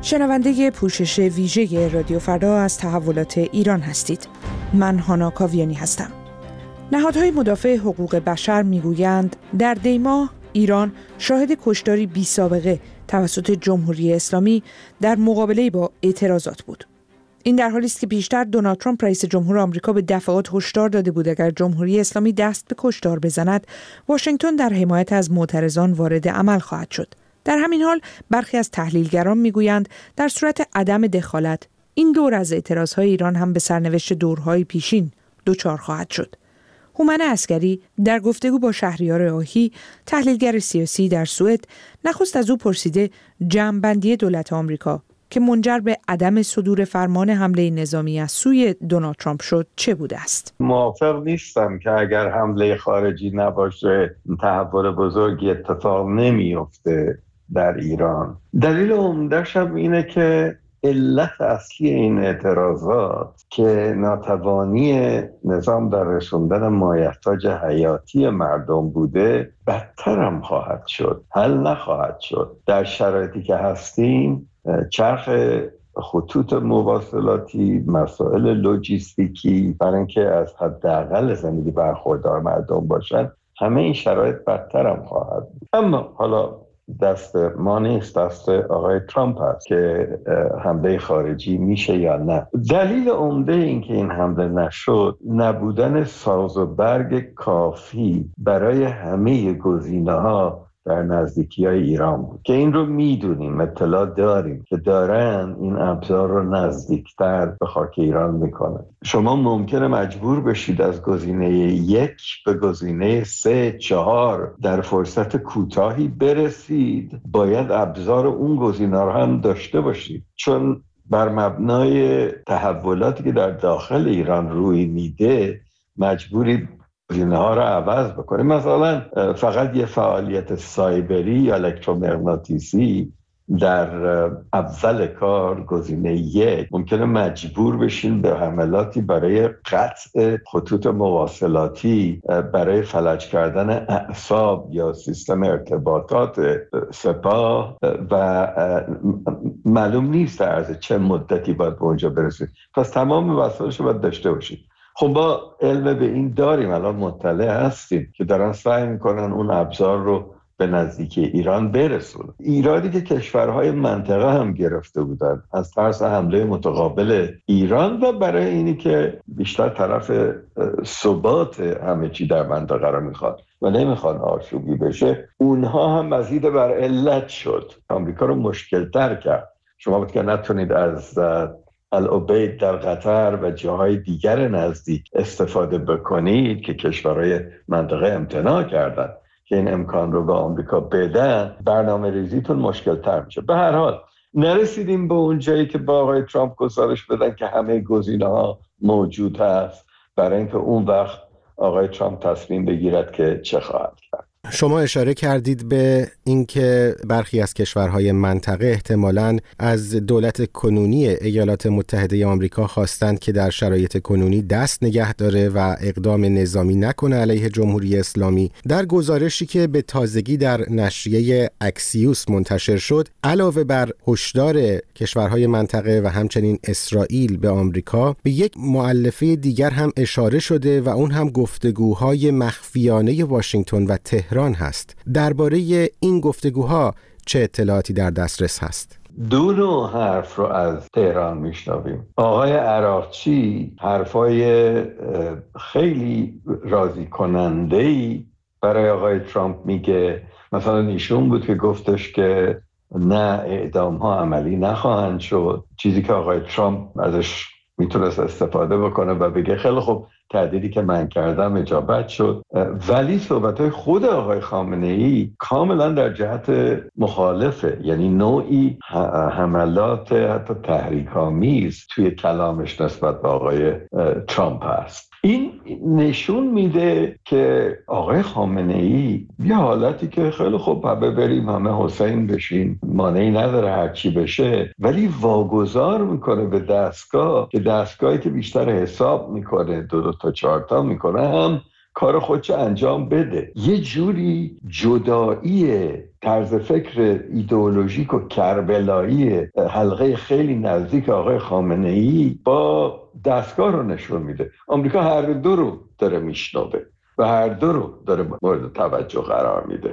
شنونده پوشش ویژه رادیو فردا از تحولات ایران هستید. من هانا کاویانی هستم. نهادهای مدافع حقوق بشر میگویند در دی ماه ایران شاهد کشتاری بی سابقه توسط جمهوری اسلامی در مقابله با اعتراضات بود. این در حالی است که پیشتر دونالد ترامپ رئیس جمهور آمریکا به دفعات هشدار داده بود اگر جمهوری اسلامی دست به کشتار بزند، واشنگتن در حمایت از معترضان وارد عمل خواهد شد. در همین حال برخی از تحلیلگران میگویند در صورت عدم دخالت این دور از اعتراضهای ایران هم به سرنوشت دورهای پیشین دچار خواهد شد. هومن عسکری در گفتگو با شهریار آهی، تحلیلگر سیاسی در سوئد، نخست از او پرسیده جمع‌بندی دولت آمریکا که منجر به عدم صدور فرمان حمله نظامی از سوی دونالد ترامپ شد چه بوده است؟ موافق نیستم که اگر حمله خارجی نباشه تحول بزرگی اتفاق نمیفته در ایران. دلیل عمده‌ش هم اینه که علت اصلی این اعتراضات که ناتوانی نظام در رسوندن مایحتاج حیاتی مردم بوده بدتر هم خواهد شد، حل نخواهد شد. در شرایطی که هستیم چرخ خطوط مواصلاتی، مسائل لوجستیکی برای اینکه از حداقل زندگی برخوردار مردم باشن، همه این شرایط بدتر هم خواهد بود. اما حالا دست ما نیست، دست آقای ترامپ هست که حمله خارجی میشه یا نه. دلیل عمده این که این حمله نشد نبودن ساز و برگ کافی برای همه گزینه‌ها در نزدیکی‌های ایران بود که این رو میدونیم، اطلاع داریم که دارن این ابزار رو نزدیکتر به خاک ایران میکنن. شما ممکنه مجبور بشید از گزینه 1 به گزینه 3 4 در فرصت کوتاهی برسید. باید ابزار اون گزینه رو هم داشته باشید، چون بر مبنای تحولاتی که در داخل ایران روی میده مجبورید گزینه‌ها رو عوض بکنه. مثلا فقط یه فعالیت سایبری یا الکترومغناطیسی در اول کار گزینه 1 ممکنه مجبور بشین به حملاتی برای قطع خطوط مواصلاتی، برای فلج کردن اعصاب یا سیستم ارتباطات سپاه و معلوم نیست در عرض چه مدتی باید به اونجا برسید. پس تمام وسایلش رو باید داشته باشید. خب با علم به این داریم، الان مطلع هستیم که دارن سعی میکنن اون ابزار رو به نزدیکی ایران برسونن. ایرادی که کشورهای منطقه هم گرفته بودن از ترس حمله متقابل ایران و برای اینی که بیشتر طرف ثبات همه چی در منطقه رو میخواد و نمیخوان آشوبی بشه، اونها هم مزید بر علت شد، آمریکا رو مشکل تر کرد. شما بود که نتونید از العبید در قطر و جاهای دیگر نزدیک استفاده بکنید که کشورهای منطقه امتناع کردن که این امکان رو به آمریکا بدن، برنامه ریزیتون مشکل تر میشه. به هر حال نرسیدیم به اون جایی که با آقای ترامپ گزارش بدن که همه گزینه‌ها موجود هست، برای اینکه اون وقت آقای ترامپ تصمیم بگیرد که چه خواهد کرد. شما اشاره کردید به اینکه برخی از کشورهای منطقه احتمالاً از دولت کنونی ایالات متحده آمریکا خواستند که در شرایط کنونی دست نگه داره و اقدام نظامی نکنه علیه جمهوری اسلامی. در گزارشی که به تازگی در نشریه اکسیوس منتشر شد، علاوه بر هشدار کشورهای منطقه و همچنین اسرائیل به آمریکا، به یک مؤلفه دیگر هم اشاره شده و اون هم گفتگوهای مخفیانه واشنگتن و تهران هست. درباره این گفتگوها چه اطلاعاتی در دسترس هست؟ دو نوع حرف رو از تهران میشنویم. آقای عراقچی حرفای خیلی راضی کننده‌ای برای آقای ترامپ میگه. مثلا ایشون بود که گفتش که نه، اعدام ها عملی نخواهند شد، چیزی که آقای ترامپ ازش میتونست استفاده بکنه و بگه خیلی خوب، تهدیدی که من کردم اجابت شد. ولی صحبت‌های خود آقای خامنه‌ای کاملا در جهت مخالفه، یعنی نوعی حملات حتی تحریک‌آمیز توی کلامش نسبت به آقای ترامپ هست. این نشون میده که آقای خامنه‌ای یه حالتی که خیلی خوب بریم همه حسین بشیم، مانعی نداره هر چی بشه، ولی واگذار میکنه به دستگاه که دستگاهی که بیشتر حساب میکنه، 2 تا 4 تا میکنه، هم کار خودش انجام بده. یه جوری جدایی طرز فکر ایدئولوژیک و کربلایی حلقه خیلی نزدیک آقای خامنه‌ای با دستگاه رو نشون میده. آمریکا هر دو رو داره میشنوه و هر دو رو داره مورد توجه قرار میده.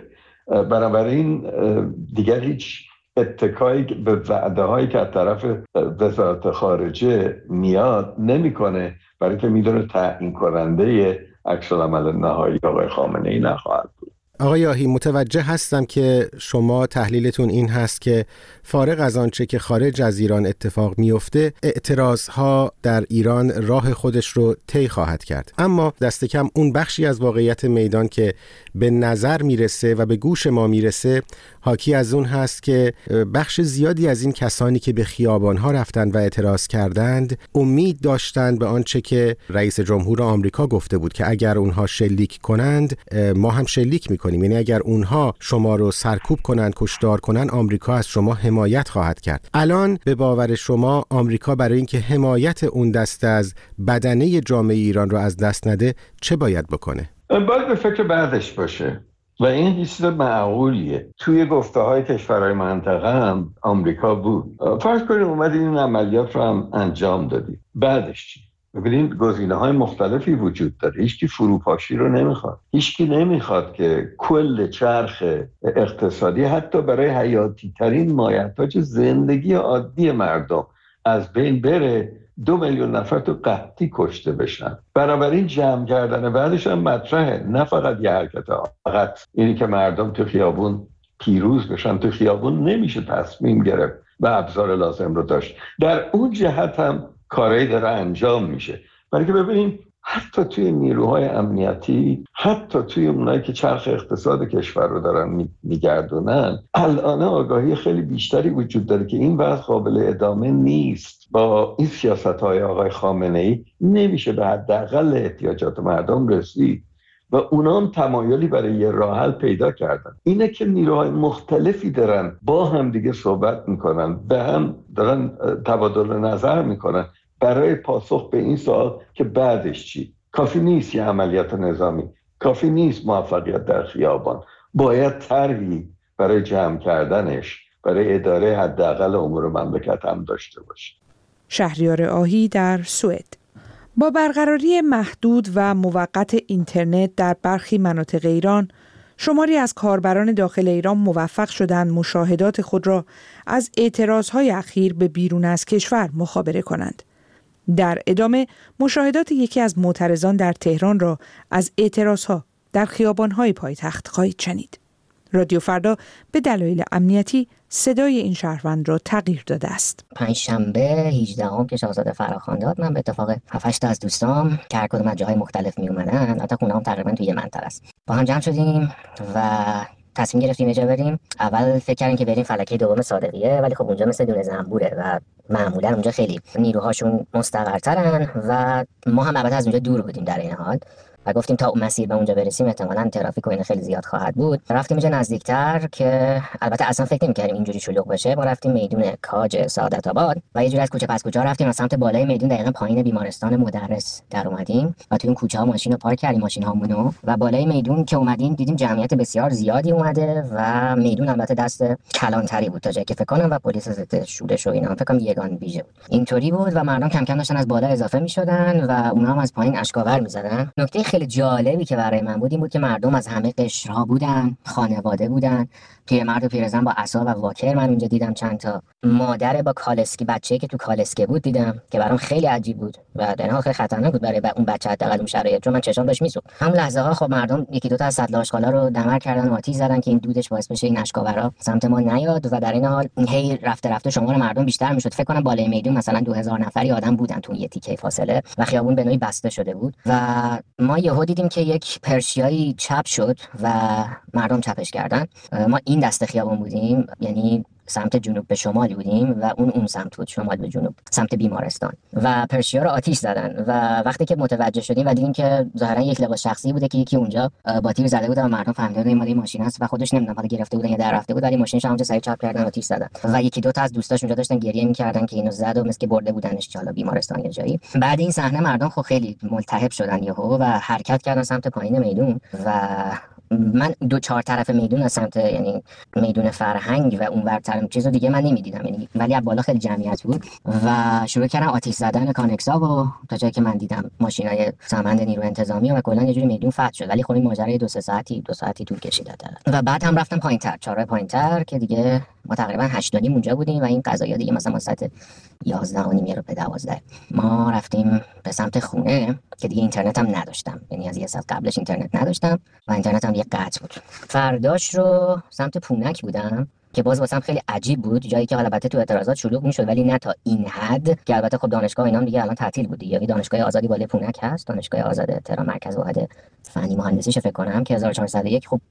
بنابراین دیگر هیچ اتکایی به وعده هایی که از طرف وزارت خارجه میاد نمیکنه، برای که میدونه تعیین کننده عکس العمل نهایی آقای خامنه‌ای نخواهد بود. آقای آهی، متوجه هستم که شما تحلیلتون این هست که فارغ از آنچه که خارج از ایران اتفاق میفته، اعتراضها در ایران راه خودش رو طی خواهد کرد. اما دست کم اون بخشی از واقعیت میدان که به نظر میرسه و به گوش ما میرسه حاکی از اون هست که بخش زیادی از این کسانی که به خیابانها رفتند و اعتراض کردند امید داشتند به آنچه که رئیس جمهور آمریکا گفته بود که اگر اونها شلیک کنند ما هم شلیک میکنیم. یعنی اگر اونها شما رو سرکوب کنند، کشتار کنند، آمریکا از شما حمایت خواهد کرد. الان به باور شما آمریکا برای اینکه حمایت اون دسته از بدنه جامعه ایران رو از دست نده چه باید بکنه؟ باید به فکر بعدش باشه و این چیز معقولیه. توی گفته‌های کشورهای منطقه هم آمریکا بود. فرض کنید اومدید این عملیات رو هم انجام دادید، بعدش چی؟ ببینید گزینه‌های مختلفی وجود داره. هیچکی فروپاشی رو نمیخواد. هیچکی نمیخواد که کل چرخ اقتصادی حتی برای حیاتی ترین مایحتاج زندگی عادی مردم از بین بره. 2 میلیون نفر تو قحطی کشته بشن. بنابراین جمع کردن بعدش هم مطرحه، نه فقط یه حرکت فقط اینی که مردم تو خیابون پیروز بشن. تو خیابون نمیشه تصمیم گرفت و ابزار لازم رو داشت. در اون جهت هم کاری داره انجام میشه. برای که ببینیم حتی توی نیروهای امنیتی، حتی توی اونایی که چرخ اقتصاد کشور رو دارن میگردونن، الان آگاهی خیلی بیشتری وجود داره که این وضع قابل ادامه نیست. با این سیاست‌های آقای خامنه‌ای نمیشه به حداقل احتیاجات مردم رسید و اونا هم تمایلی برای یه راه حل پیدا کردن. اینه که نیروهای مختلفی دارن با هم دیگه صحبت میکنن، به هم دارن تبادل نظر میکنن برای پاسخ به این سوال که بعدش چی. کافی نیست یه عملیات نظامی، کافی نیست موفقیت در خیابان، باید طرحی برای جمع کردنش، برای اداره حداقل امور مملکت هم داشته باشه. شهریار آهی در سوئد. با برقراری محدود و موقت اینترنت در برخی مناطق ایران، شماری از کاربران داخل ایران موفق شدند مشاهدات خود را از اعتراضهای اخیر به بیرون از کشور مخابره کنند. در ادامه مشاهدات یکی از معترضان در تهران را از اعتراضها در خیابان‌های پایتخت خواهید شنید. رادیو فردا به دلایل امنیتی صدای این شهروند را تغییر داده است. پنجشنبه 18 که شاهزاده فراخوان داد، من به اتفاق 7-8 تا از دوستام که هر کدوم از جاهای مختلف می اومدن، البته خونه‌ام تقریبا توی یه منطقه است، با هم جمع شدیم و تصمیم گرفتیم اونجا بریم. اول فکر کردیم که بریم فلکه دوم صادقیه، ولی خب اونجا مثل دونه زنبوره و معمولا اونجا خیلی نیروهاشون مستقرترن و ما هم البته از اونجا دور بودیم در این حال و گفتیم تا اون مسیر به اونجا برسیم احتمالاً ترافیک و اینا خیلی زیاد خواهد بود. رفتیم اینجا نزدیکتر که البته اصلا فکر نمی‌کردیم اینجوری شلوغ بشه. ما رفتیم میدون کاج سعادت آباد و یه جوری از کوچه پس کوچه رفتیم از سمت بالای میدون، دقیقاً پایین بیمارستان مدرس در اومدیم و توی اون کوچه‌ها ماشین رو پارک کردیم، ماشین‌هامونو، و بالای میدون که اومدیم دیدیم جمعیت بسیار زیادی اومده و میدون البته دست کلانتری بود تا جایی که فکر کنم و پلیس ضد شورش و اینا فکر کنم یگان ویژه بود. اینطوری بود و مردم کم کم داشتن از بالا اضافه می‌شدن و اونها هم از پایین اشکاور می‌زدن. نکته خیلی جالبی که برای من بود این بود که مردم از همه قشرها بودن، خانواده بودن، پیرمرد و پیرزن با عصا و واکر من اونجا دیدم، چند تا مادر با کالسکی، بچه‌ای که تو کالسکه بود دیدم که برام خیلی عجیب بود و در حال خیلی خطرناک بود برای اون بچه حداقل اون شرایط، چون من چشام داشت میسوخت. هم لحظه ها خب مردم یکی دو تا از سطل آشغالا رو دمر کردن و آتش زدن که این دودش باعث بشه این اشکاورا سمت ما نیاد و در این حال هی رفته رفته شمار مردم بیشتر میشد. فکر کنم بالای میدون مثلا 2000 نفری آدم بودن تو یه تیکه فاصله و خیابون به نوعی بسته شده بود و ما یهو دیدیم که یک پرشیایی چپ شد و مردم چپش کردن. ما این دسته خیابون بودیم، یعنی سمت جنوب به شمال بودیم و اون سمت بود، شمال به جنوب، سمت بیمارستان و پرشیا رو آتیش زدن و وقتی که متوجه شدیم و دیدیم که ظاهرا یک لباس شخصی بوده که یکی اونجا با تیر زده بود و مردم فهمیدن این مال ماشین است و خودش نمیدونم حالا گرفته بودن یا در رفته بود، ولی ماشینش همونجا سریع چاپ کردن و آتیش زدن و یکی دو تا از دوستاش اونجا داشتن گریه می‌کردن که اینو زد و مثل که برده بودنش حالا بیمارستان یا جایی. بعد این صحنه مردم خب خیلی ملتهب شدن یهو و حرکت کردن سمت پایین میدون و من دو چهار طرف میدون از سمت یعنی میدون فرهنگ و اون ورتر چیزو دیگه من نمیدیدم یعنی، ولی از بالا خیلی جمعیت بود و شروع کردن آتش زدن کانکسا و تا جایی که من دیدم ماشینای سامند نیروی انتظامی و کلا یه جوری میدون فتح شد، ولی خب این ماجرا دو ساعتی طول کشید و بعد هم رفتم پایینتر، چهارراه پایینتر که دیگه ما تقریبا 8:30 اونجا بودیم و این قضایا دیگه مثلا ساعت 11:30 رو به 12 ما رفتیم به سمت خونه که دیگه اینترنت هم نداشتم، یعنی از یه ساعت قبلش اینترنت نداشتم و اینترنت هم یه قطع بود. فرداش رو سمت پونک بودم که باز واسم خیلی عجیب بود، جایی که البته تو اعتراضات شلوغ میشد ولی نه تا این حد که البته خب دانشگاه اینا دیگه الان تعطیل بود، یعنی دانشگاه آزادی بالای پونک هست، دانشگاه آزاد تهران مرکز واحد فنی مهندسیش فکر کنم که 1401 خب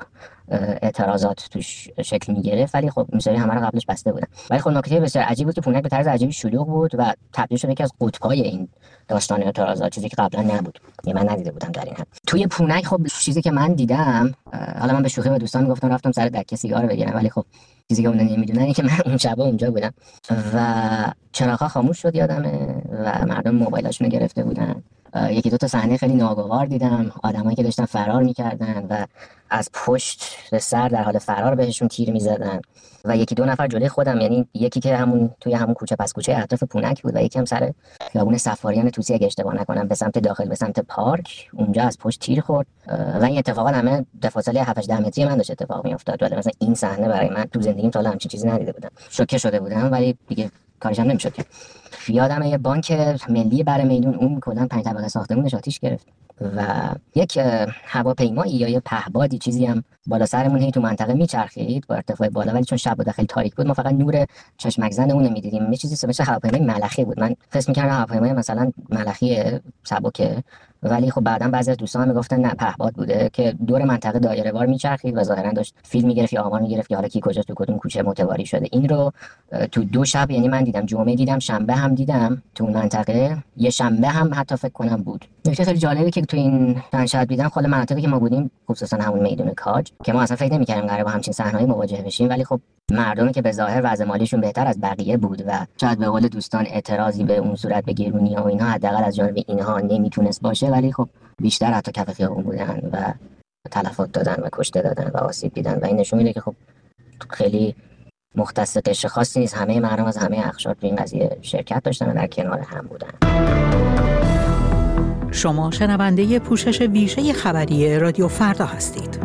اعتراضات توش شکل میگرفت، ولی خب میسری همه رو قبلش بسته بودن. ولی خب نکته بسیار عجیب بود که پونک به طرز عجیبی شلوغ بود و تبدیل شد یکی از قطب‌های این داستان اعتراضات، چیزی که قبلا نبود، یعنی من ندیده بودم در این حد. توی پونک خب چیزی که من دیدم، حالا من به شوخی به دوستان گفتم رفتم سر دکه سیگار بگیرم، ولی خب چیزی که اون نمیدونن اینه که من اون شب اونجا بودم و چراغ‌ها خاموش شد یادمه و مردم موبایلاشونو گرفته بودن. یکی دو تا صحنه خیلی ناگوار دیدم، آدمایی که داشتن فرار می‌کردن و از پشت به سر در حال فرار بهشون تیر می‌زدن و یکی دو نفر جلوی خودم، یعنی یکی که توی همون کوچه پس کوچه اطراف پونک بود و یکی هم سر خیابون صفاریان توسی اگه اشتباه نکنم به سمت داخل به سمت پارک اونجا از پشت تیر خورد و این اتفاقا همه در فاصله 7-8 متری من داشت اتفاق میافتاد، ولی مثلا این صحنه برای من تو زندگیم تا الان همچین چیزی ندیده بودم. شوکه شده بودم ولی دیگه کارش هم نمیشد. یادمه یه بانک ملی بر میدون اون کلا 5 طبقه ساختمونش آتیش گرفت و یک هواپیمایی یا یه پهبادی چیزی هم بالا سرمون هی تو منطقه میچرخید با ارتفاع بالا، ولی چون شب بود خیلی تاریک بود ما فقط نور چشمک زن اون نمیدیدیم. یه چیزی مثل هواپیمای ملخی بود، من فکر می‌کردم هواپیمای مثلا ملخی سبکه، ولی خب بعداً بعضی از دوستان میگفتن نه پهباد بوده که دور منطقه دایره‌وار میچرخید و ظاهراً داشت فیلم میگرفت یا آمار میگرفت که حالا کی کجاست تو کدوم کوچه متواری شده. این رو تو 2 شب یعنی من دیدم، جمعه دیدم، شنبه هم دیدم تو اون منطقه، یه شنبه هم حتی فکر کنم بود. نکته خیلی جالبی که تو این چند شب دیدم خود مناطقی که ما بودیم، خصوصا همون میدون کاج که ما اصلا فکر نمی‌کردیم قراره با همچین صحنه‌ای مواجه بشیم، ولی خب مردمی که به ظاهر وضع مالیشون بهتر از بقیه بود و شاید به قول دوستان اعتراضی به اون صورت به گرونی‌ها و اینا حداقل از جانب اینها نمیتونست باشه، ولی خب بیشتر حتی کف خیابون بودن و تلفات دادن و کشته دادن و آسیب دیدن و این نشون میده که خب خیلی مختص قشر خاصی نیست، همه مردم از همه اقشار تو این قضیه شرکت داشتن و در کنار هم بودن. شما شنونده پوشش ویژه خبری رادیو فردا هستید.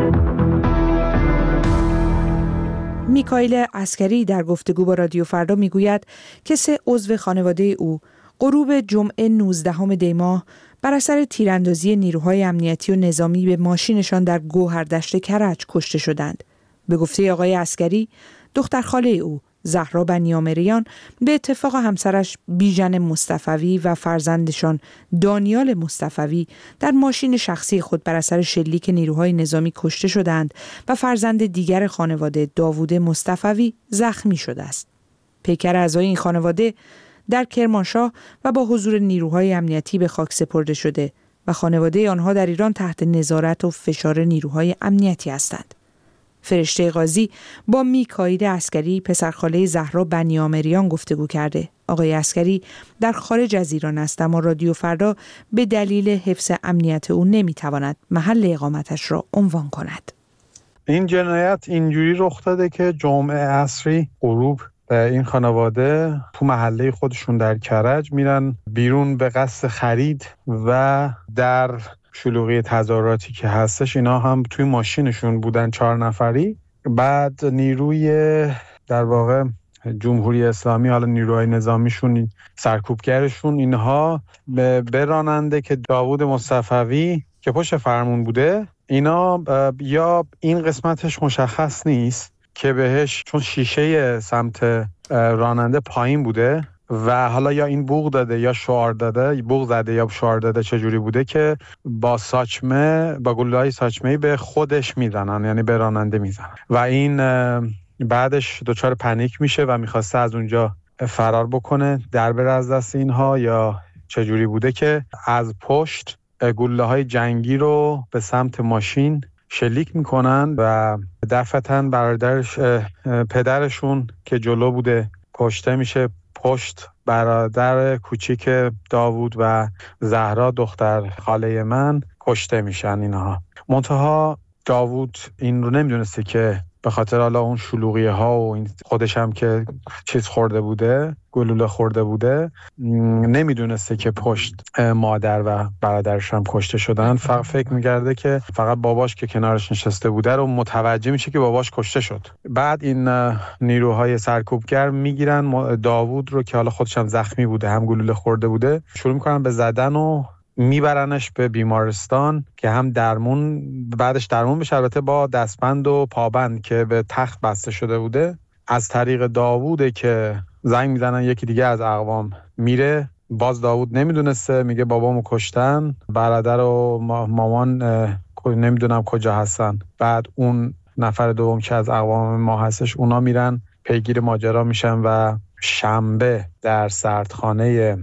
میکائیل عسکری در گفتگو با رادیو فردا میگوید که 3 عضو خانواده او غروب جمعه 19 دی ماه بر اثر تیراندازی نیروهای امنیتی و نظامی به ماشینشان در گوهردشت کرج کشته شدند. به گفته آقای عسکری، دختر خاله او زهرا بنیامریان به اتفاق همسرش بیژن مصطفوی و فرزندشان دانیال مصطفوی در ماشین شخصی خود بر اثر شلیک نیروهای نظامی کشته شدند و فرزند دیگر خانواده داوود مصطفوی زخمی شده است. پیکر اعضای این خانواده در کرمانشاه و با حضور نیروهای امنیتی به خاک سپرده شده و خانواده آنها در ایران تحت نظارت و فشار نیروهای امنیتی هستند. فرشته قاضی با میکائیل عسکری پسرخاله زهرا بنیامریان گفتگو کرده. آقای عسکری در خارج از ایران است اما رادیو فردا به دلیل حفظ امنیت او نمیتواند محل اقامتش را عنوان کند. این جنایت اینجوری رخ داده که جمعه عصری غروب این خانواده تو محله خودشون در کرج میرن بیرون به قصد خرید و در شلوغی تظاهراتی که هستش اینا هم توی ماشینشون بودن 4 نفری. بعد نیروی در واقع جمهوری اسلامی، حالا نیروهای نظامیشون، سرکوبگرشون، اینها به راننده که داوود مصطفوی که پشت فرمون بوده، اینا یا این قسمتش مشخص نیست که بهش چون شیشه سمت راننده پایین بوده و حالا یا این بوق داده یا شعار داده، بوق زده یا شعار داده چجوری بوده که با ساچمه، با گلوله‌های ساچمه‌ای به خودش میزنن، یعنی به راننده میزنن و این بعدش دچار پنیک میشه و میخواسته از اونجا فرار بکنه، در بره از دست اینها، یا چجوری بوده که از پشت گلوله‌های جنگی رو به سمت ماشین شلیک میکنن و دفعتاً برادرش پدرشون که جلو بوده کشته میشه، پشت برادر کوچیک داوود و زهرا دختر خاله من کشته میشن اینها. منتها داوود این رو نمیدونسته که به خاطر حالا اون شلوغیه ها و این خودش هم که چیز خورده بوده، گلوله خورده بوده، نمیدونسته که پشت مادر و برادرش هم کشته شدن. فقط فکر میکرده که فقط باباش که کنارش نشسته بوده رو متوجه میشه که باباش کشته شد. بعد این نیروهای سرکوبگر میگیرن داوود رو که حالا خودش هم زخمی بوده، هم گلوله خورده بوده، شروع میکنن به زدن و میبرنش به بیمارستان که هم بعدش درمون بشه، البته با دستبند و پابند که به تخت بسته شده بوده. از طریق داووده که زنگ میزنن یکی دیگه از اقوام میره، باز داوود نمیدونسته، میگه بابامو کشتن، برادر و مامان نمیدونم کجا هستن. بعد اون نفر دوم که از اقوام ما هستش، اونا میرن پیگیر ماجرا میشن و شنبه در سردخانه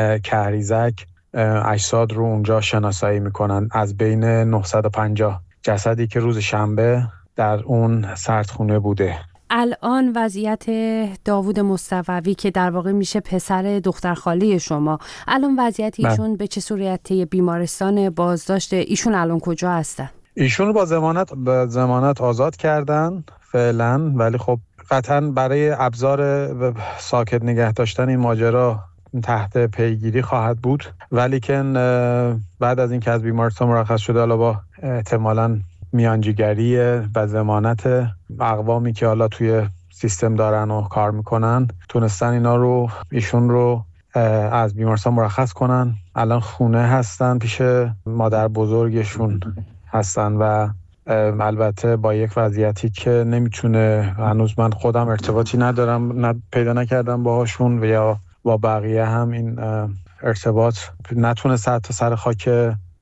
کهریزک اجساد رو اونجا شناسایی میکنن. از بین 950 جسدی که روز شنبه در اون سردخونه بوده. الان وضعیت داوود مصطفوی که در واقع میشه پسر دختر خاله شما، الان وضعیت ایشون به چه صورتی؟ بیمارستان بازداشت ایشون الان کجا هستن؟ ایشون رو با ضمانت آزاد کردن فعلا، ولی خب قطعا برای ابزار ساکت نگه داشتن این ماجرا تحت پیگیری خواهد بود. ولی که بعد از این که از بیمارستان مرخص شده، حالا با احتمالاً میانجیگری و ضمانت اقوامی که حالا توی سیستم دارن و کار میکنن، تونستن ایشون رو از بیمارستان مرخص کنن. الان خونه هستن، پیش مادر بزرگشون هستن و البته با یک وضعیتی که نمیتونه، هنوز من خودم ارتباطی ندارم، پیدا نکردم باهاشون و یا با بقیه هم این ارتباط نتونست حتی سر خاک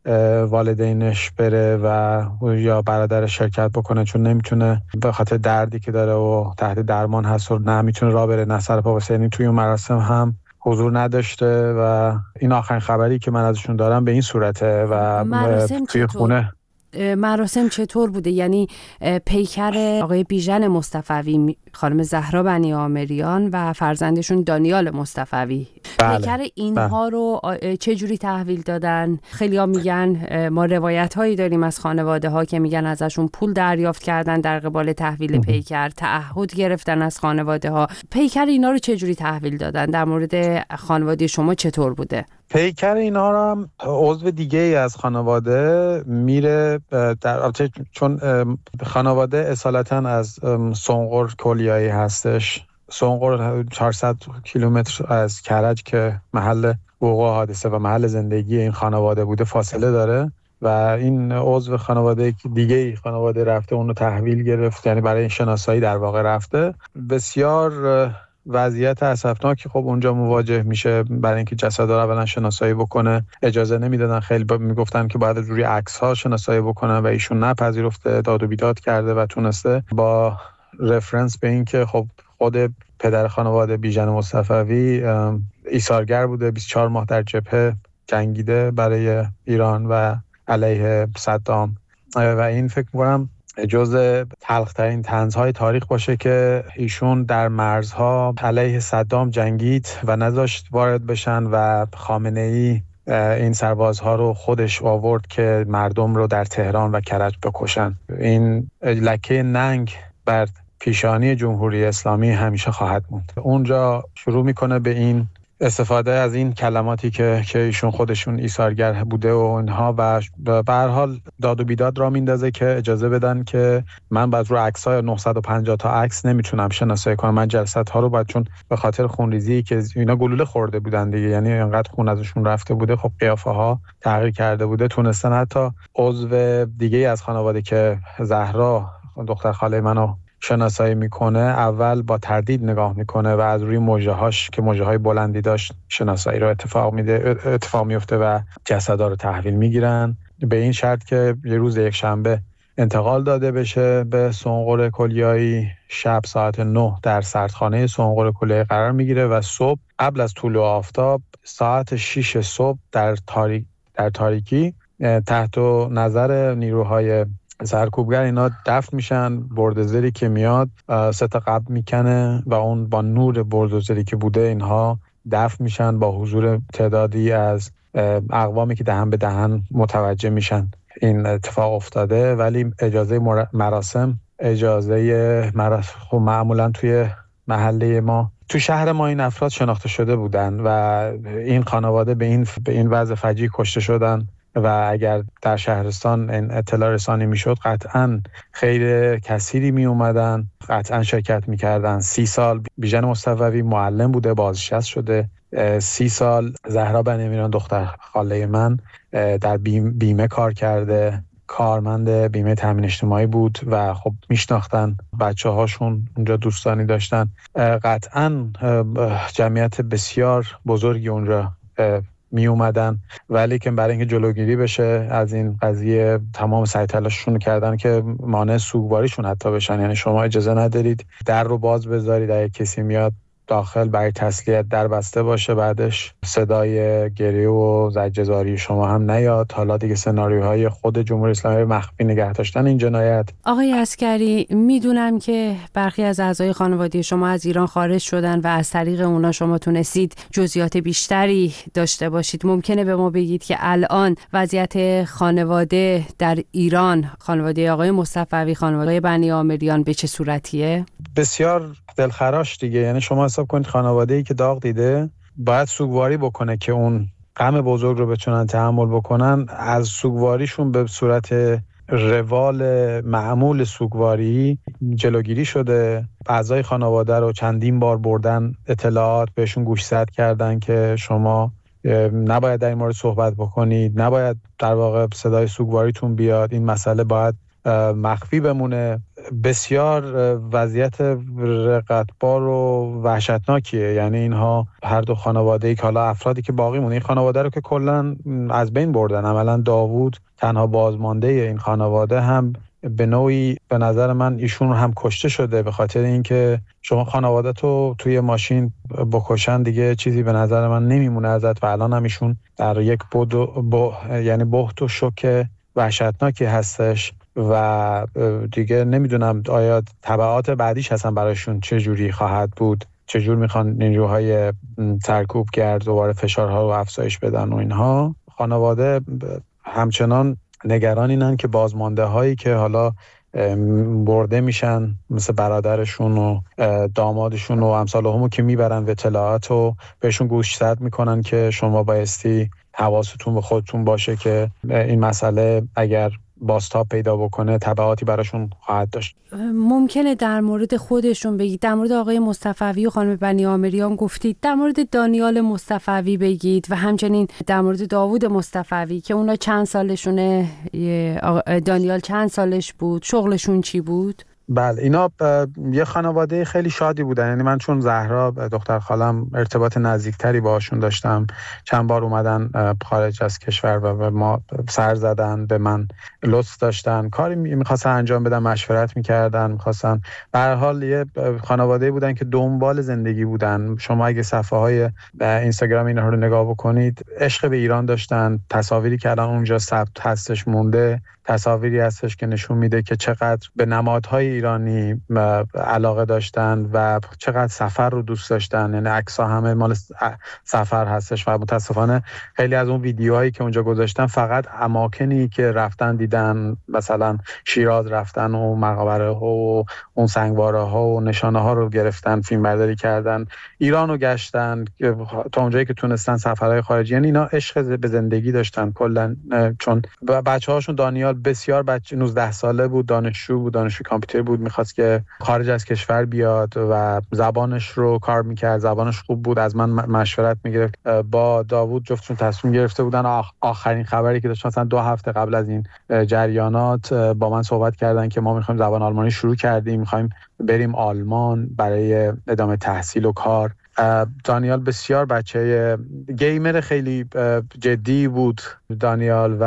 والدینش بره و یا برادرش شرکت بکنه، چون نمیتونه به خاطر دردی که داره و تحت درمان هست و نمیتونه راه بره، نه سر پا بایسته. یعنی توی اون مراسم هم حضور نداشته و این آخرین خبری که من ازشون دارم به این صورته. و توی خونه مراسم چطور بوده؟ یعنی پیکر آقای بیژن مصطفوی، خانم زهرا بنی آمریان و فرزندشون دانیال مصطفوی، پیکر اینها رو چه جوری تحویل دادن؟ خیلی‌ها میگن، ما روایت هایی داریم از خانواده ها که میگن ازشون پول دریافت کردن در قبال تحویل پیکر، تعهد گرفتن از خانواده ها. پیکر اینا رو چه جوری تحویل دادن؟ در مورد خانواده شما چطور بوده؟ پیکر اینا رو هم عضو دیگه ای از خانواده میره چون خانواده اصالتا از سنقر کلیایی هستش. سنقر 400 کیلومتر از کرج که محل وقوع حادثه و محل زندگی این خانواده بوده فاصله داره و این عضو خانواده دیگه خانواده رفته اون رو تحویل گرفت، یعنی برای شناسایی در واقع رفته. بسیار وضعیت اسفناکی خب اونجا مواجه میشه، برای اینکه جسدا رو اولا شناسایی بکنه اجازه نمیدادن، خیلی میگفتن که باید روی عکس ها شناسایی بکنن و ایشون نپذیرفته، داد و بیداد کرده و تونسته با رفرنس به این که خب خود پدر خانواده بیژن مصطفوی ایثارگر بوده، 24 ماه در جبهه جنگیده برای ایران و علیه صدام و این فکر می‌کنم جزء تلخ‌ترین طنزهای تاریخ باشه که ایشون در مرزها علیه صدام جنگید و نذاشت وارد بشن و خامنه‌ای این سربازها رو خودش آورد که مردم رو در تهران و کرج بکشن. این لکه ننگ بر پیشانی جمهوری اسلامی همیشه خواهد موند. اونجا شروع میکنه به این استفاده از این کلماتی که ایشون خودشون ایثارگر بوده و اینها و به هر حال داد و بیداد را میندازه که اجازه بدن که من بعد رو عکس‌های 950 تا عکس نمیتونم شناسایی کنم، من جلسات‌ها رو باید، چون به خاطر خونریزی که اینا گلوله خورده بودن دیگه، یعنی اینقدر خون ازشون رفته بوده، خب قیافه ها تغییر کرده بوده، تونستن حتی عضو دیگه از خانواده که زهرا دختر خاله منو شناسایی میکنه اول با تردید نگاه میکنه و از روی مژه‌هاش که مژه‌های بلندی داشت شناسایی رو اتفاق میفته و جسدا رو تحویل میگیرن، به این شرط که یه روز یک شنبه انتقال داده بشه به سونقر کلیایی. شب ساعت 9 در سردخانه سونقر کلیایی قرار میگیره و صبح قبل از طلوع آفتاب ساعت 6 صبح در تاریکی تحت نظر نیروهای سرکوبگر اینا دفن میشن. بلدوزری که میاد 3 تا قبر میکنه و اون با نور بلدوزری که بوده اینها دفن میشن با حضور تعدادی از اقوامی که دهن به دهن متوجه میشن این اتفاق افتاده. ولی اجازه مراسم معمولا توی محله ما تو شهر ما این افراد شناخته شده بودن و این خانواده به این وضع فجیع کشته شدن و اگر در شهرستان این اطلاع رسانی میشد قطعاً خیر کثیری می اومدن، قطعاً شرکت میکردن. 30 سال بیژن مصطفوی معلم بوده، بازنشسته شده. 30 سال زهرا بنیامیریان دختر خاله من در بیمه کار کرده، کارمند بیمه تامین اجتماعی بود و خب میشناختن بچه هاشون اونجا، دوستانی داشتن. قطعاً جمعیت بسیار بزرگی اونجا می اومدن، ولی که برای اینکه جلوگیری بشه از این قضیه تمام سعی تلاششون کردن که مانع سوگواریشون حتی بشن. یعنی شما اجازه ندارید در رو باز بذارید، اگه کسی میاد داخل برای تسلیت در بسته باشه، بعدش صدای گریه و زجرزاری شما هم نیاد. حالا دیگه سناریوهای خود جمهوری اسلامی مخفی نگه داشتن این جنایت. آقای عسکری، میدونم که برخی از اعضای خانواده شما از ایران خارج شدن و از طریق اونا شما تونستید جزئیات بیشتری داشته باشید. ممکنه به ما بگید که الان وضعیت خانواده در ایران، خانواده آقای مصطفوی، خانواده بنیامیریان به چه صورتیه؟ بسیار دلخراش دیگه. یعنی شما حساب کنید خانواده‌ای که داغ دیده باید سوگواری بکنه که اون غم بزرگ رو بتونن تحمل بکنن. از سوگواریشون به صورت روال معمول سوگواری جلوگیری شده. اعضای خانواده رو چندین بار بردن، اطلاعات بهشون گوشزد کردن که شما نباید در این مورد صحبت بکنید، نباید در واقع صدای سوگواریتون بیاد، این مسئله باید مخفی بمونه. بسیار وضعیت رقتبار و وحشتناکیه. یعنی اینها هر دو خانواده‌ای که حالا افرادی که باقی مونه، این خانواده رو که کلا از بین بردن. عملا داوود تنها بازمانده این خانواده هم به نوعی به نظر من ایشون هم کشته شده، به خاطر اینکه شما خانواده تو توی ماشین بکشن دیگه چیزی به نظر من نمیمونه ازت. و الان هم ایشون در یک یعنی بحت و شوک وحشتناکی هستش و دیگه نمیدونم آیا تبعات بعدیش هستن برایشون چه جوری خواهد بود، چه جور میخوان نیروهای سرکوبگر دوباره فشارها رو افزایش بدن و اینها. خانواده همچنان نگران اینن که بازمانده هایی که حالا برده میشن مثل برادرشون و دامادشون و امثال همو که میبرن و اطلاعات رو بهشون گوشزد میکنن که شما بایستی حواستون به خودتون باشه که این مسئله اگر بازتاب پیدا بکنه تبعاتی براشون خواهد داشت. ممکنه در مورد خودشون بگید، در مورد آقای مصطفوی و خانم بنیامیریان گفتید، در مورد دانیال مصطفوی بگید و همچنین در مورد داوود مصطفوی که اونا چند سالشونه، دانیال چند سالش بود، شغلشون چی بود؟ بله، اینا یه خانواده خیلی شادی بودن. یعنی من چون زهرا دختر خالم ارتباط نزدیکتری باهاشون داشتم، چند بار اومدن خارج از کشور و به ما سر زدن، به من لطف داشتن، کاری میخواستن انجام بدن، مشورت میکردن، میخواستن. به هر حال یه خانواده بودن که دنبال زندگی بودن. شما اگه صفحه های اینستاگرام اینها رو نگاه بکنید، عشق به ایران داشتن. تصاویری که الان اونجا ثبت هستش مونده، تصاویری هستش که نشون میده که چقدر به نمادهای ایرانی علاقه داشتن و چقدر سفر رو دوست داشتن. یعنی عکس‌ها همه مال سفر هستش و متاسفانه خیلی از اون ویدیوهایی که اونجا گذاشتن فقط اماکنی که رفتن دیدن، مثلا شیراز رفتن و مقبره ها و اون سنگواره ها و نشانه ها رو گرفتن، فیلم برداری کردن، ایران رو گشتن تا اونجایی که تونستن، سفرهای خارجی. یعنی اینا عشق به زندگی داشتن کلا. چون بچه‌هاشون دانیال بسیار بچه 19 ساله بود، دانشجو بود، دانشجو کامپیوتر بود، میخواست که خارج از کشور بیاد و زبانش رو کار میکرد، زبانش خوب بود. از من مشورت میگرفت. با داوود جفتشون تصمیم گرفته بودن. آخرین خبری که داشت مثلا 2 هفته قبل از این جریانات با من صحبت کردن که ما میخوایم زبان آلمانی شروع کردیم، میخوایم بریم آلمان برای ادامه تحصیل و کار. دانیال بسیار بچه گیمر خیلی جدی بود دانیال و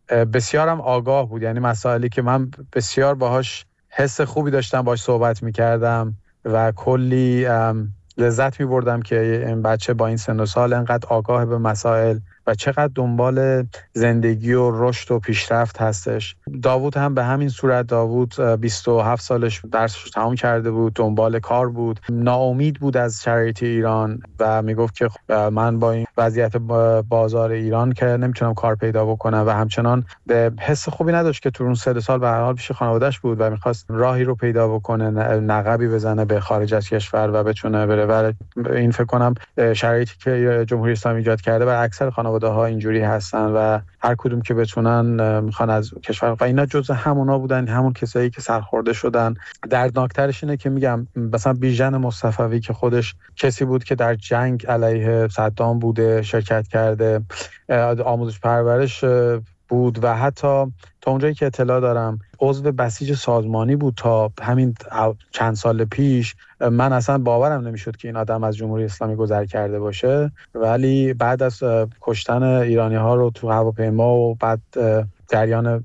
بسیارم آگاه بود، یعنی مسائلی که من بسیار باهاش حس خوبی داشتم باهاش صحبت میکردم و کلی لذت می‌بردم که این بچه با این سن و سال انقدر آگاه به مسائل و چقدر دنبال زندگی و رشد و پیشرفت هستش. داوود هم به همین صورت. داوود 27 سالش درسش تمام کرده بود، دنبال کار بود، ناامید بود از شرایط ایران و میگفت که من با این وضعیت بازار ایران که نمیتونم کار پیدا بکنم و همچنان به حس خوبی نداشت که تو اون 3 سال به هر حال پیش خانواده‌اش بود و میخواست راهی رو پیدا بکنه، نقبی بزنه به خارج از کشور و بتونه بره. و این فکر کنم شرایطی که جمهوری اسلامی ایجاد کرده و اکثر خانواده‌ها اینجوری هستن و هر کدوم که بتونن میخوان از کشور و اینا جزء همونا بودن، همون کسایی که سرخورده شدن. دردناکترش اینه که میگم مثلا بیژن مصطفوی که خودش کسی بود که در جنگ علیه صدام بوده، شرکت کرده، آموزش پرورش بود و حتی تا اونجایی که اطلاع دارم عضو بسیج سازمانی بود تا همین چند سال پیش. من اصلا باورم نمیشد که این آدم از جمهوری اسلامی گذر کرده باشه، ولی بعد از کشتن ایرانی ها رو تو هواپیما و بعد جریان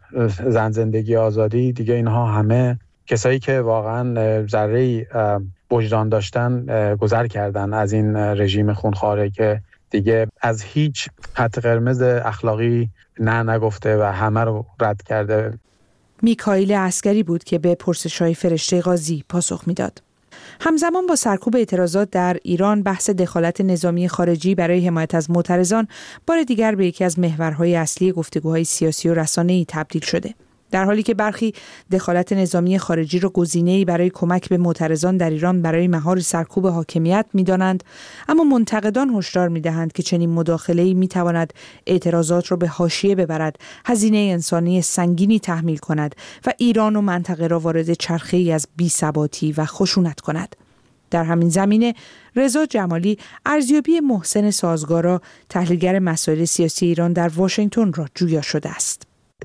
زن زندگی آزادی دیگه، اینها همه کسایی که واقعا ذره‌ای وجدان داشتن گذر کردن از این رژیم خونخواره که دیگه از هیچ خط قرمز اخلاقی نگفته و همه رو رد کرده. میکائیل عسکری بود که به پرسش‌های فرشته قاضی پاسخ میداد. همزمان با سرکوب اعتراضات در ایران، بحث دخالت نظامی خارجی برای حمایت از معترضان بار دیگر به یکی از محورهای اصلی گفتگوهای سیاسی و رسانه‌ای تبدیل شده. در حالی که برخی دخالت نظامی خارجی را گزینه‌ای برای کمک به معترضان در ایران برای مهار سرکوب حاکمیت می‌دانند، اما منتقدان هشدار می‌دهند که چنین مداخله‌ای می‌تواند اعتراضات را به حاشیه ببرد، هزینه انسانی سنگینی تحمیل کند و ایران و منطقه را وارد چرخه‌ای از بی‌ثباتی و خشونت کند. در همین زمینه رضا جمالی ارزیابی محسن سازگارا، تحلیلگر مسائل سیاسی ایران در واشنگتن را جویا شده است.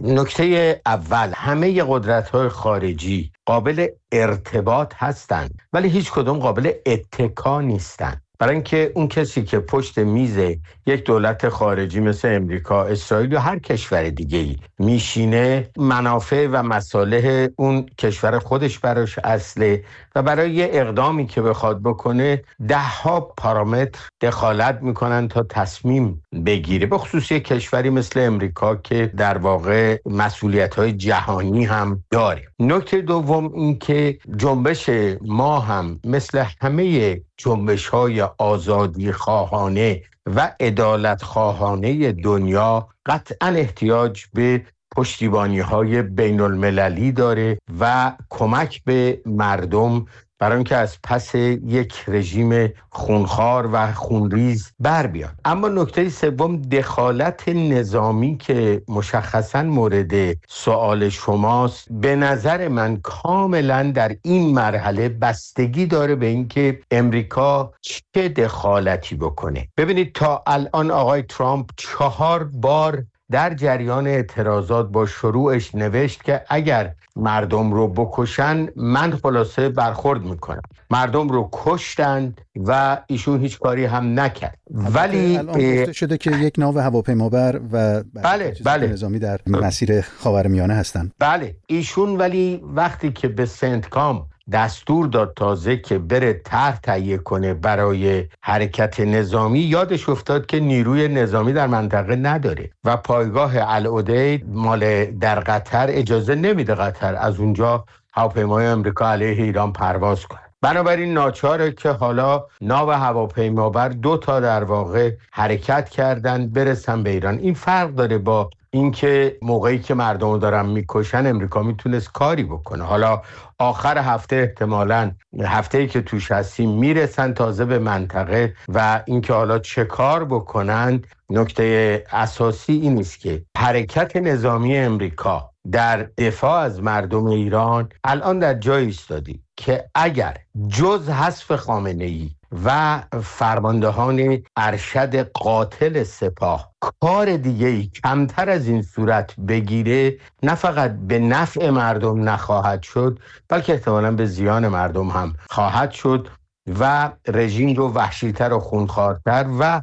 نکته اول، همه قدرت‌های خارجی قابل ارتباط هستند ولی هیچ کدوم قابل اتکا نیستند. برای اینکه اون کسی که پشت میز یک دولت خارجی مثل امریکا، اسرائیل یا هر کشور دیگه‌ای میشینه، منافع و مصالح اون کشور خودش براش اصله و برای یه اقدامی که بخواد بکنه 10 پارامتر دخالت میکنن تا تصمیم بگیره، به خصوص یک کشوری مثل امریکا که در واقع مسئولیت‌های جهانی هم داره. نکته دوم این که جنبش ما هم مثل همه جنبش‌های آزادی خواهانه و عدالت خواهانه دنیا قطعاً احتیاج به پشتیبانی‌های بین المللی داره و کمک به مردم برای اینکه از پس یک رژیم خونخوار و خونریز بر بیاد. اما نکته سوم، دخالت نظامی که مشخصاً مورد سوال شماست، به نظر من کاملاً در این مرحله بستگی داره به اینکه امریکا چه دخالتی بکنه. ببینید تا الان آقای ترامپ 4 بار در جریان اعتراضات با شروعش نوشت که اگر مردم رو بکشن من خلاصه برخورد میکنم. مردم رو کشتند و ایشون هیچ کاری هم نکرد. ولی الان گفته شده که یک ناو هواپیمابر و بله نظامی در مسیر خاورمیانه هستند. بله ایشون ولی وقتی که به سنتکام دستور داد تازه که بره طرح تهیه کنه برای حرکت نظامی، یادش افتاد که نیروی نظامی در منطقه نداره و پایگاه العدید مال در قطر اجازه نمیده قطر از اونجا هواپیمای آمریکا علیه ایران پرواز کنه. بنابراین ناچاره که حالا ناو هواپیمابر 2 در واقع حرکت کردن برسن به ایران. این فرق داره با اینکه موقعی که مردم رو دارن میکشن امریکا میتونست کاری بکنه. حالا آخر هفته احتمالاً هفته‌ای که توش هستیم میرسن تازه به منطقه و اینکه حالا چه کار بکنن. نکته اساسی این است که حرکت نظامی امریکا در دفاع از مردم ایران الان در جایی ایستادی که اگر جز حذف خامنه‌ای و فرماندهان ارشد قاتل سپاه کار دیگه‌ای کمتر از این صورت بگیره، نه فقط به نفع مردم نخواهد شد بلکه احتمالاً به زیان مردم هم خواهد شد و رژیم رو وحشی‌تر و خونخوارتر و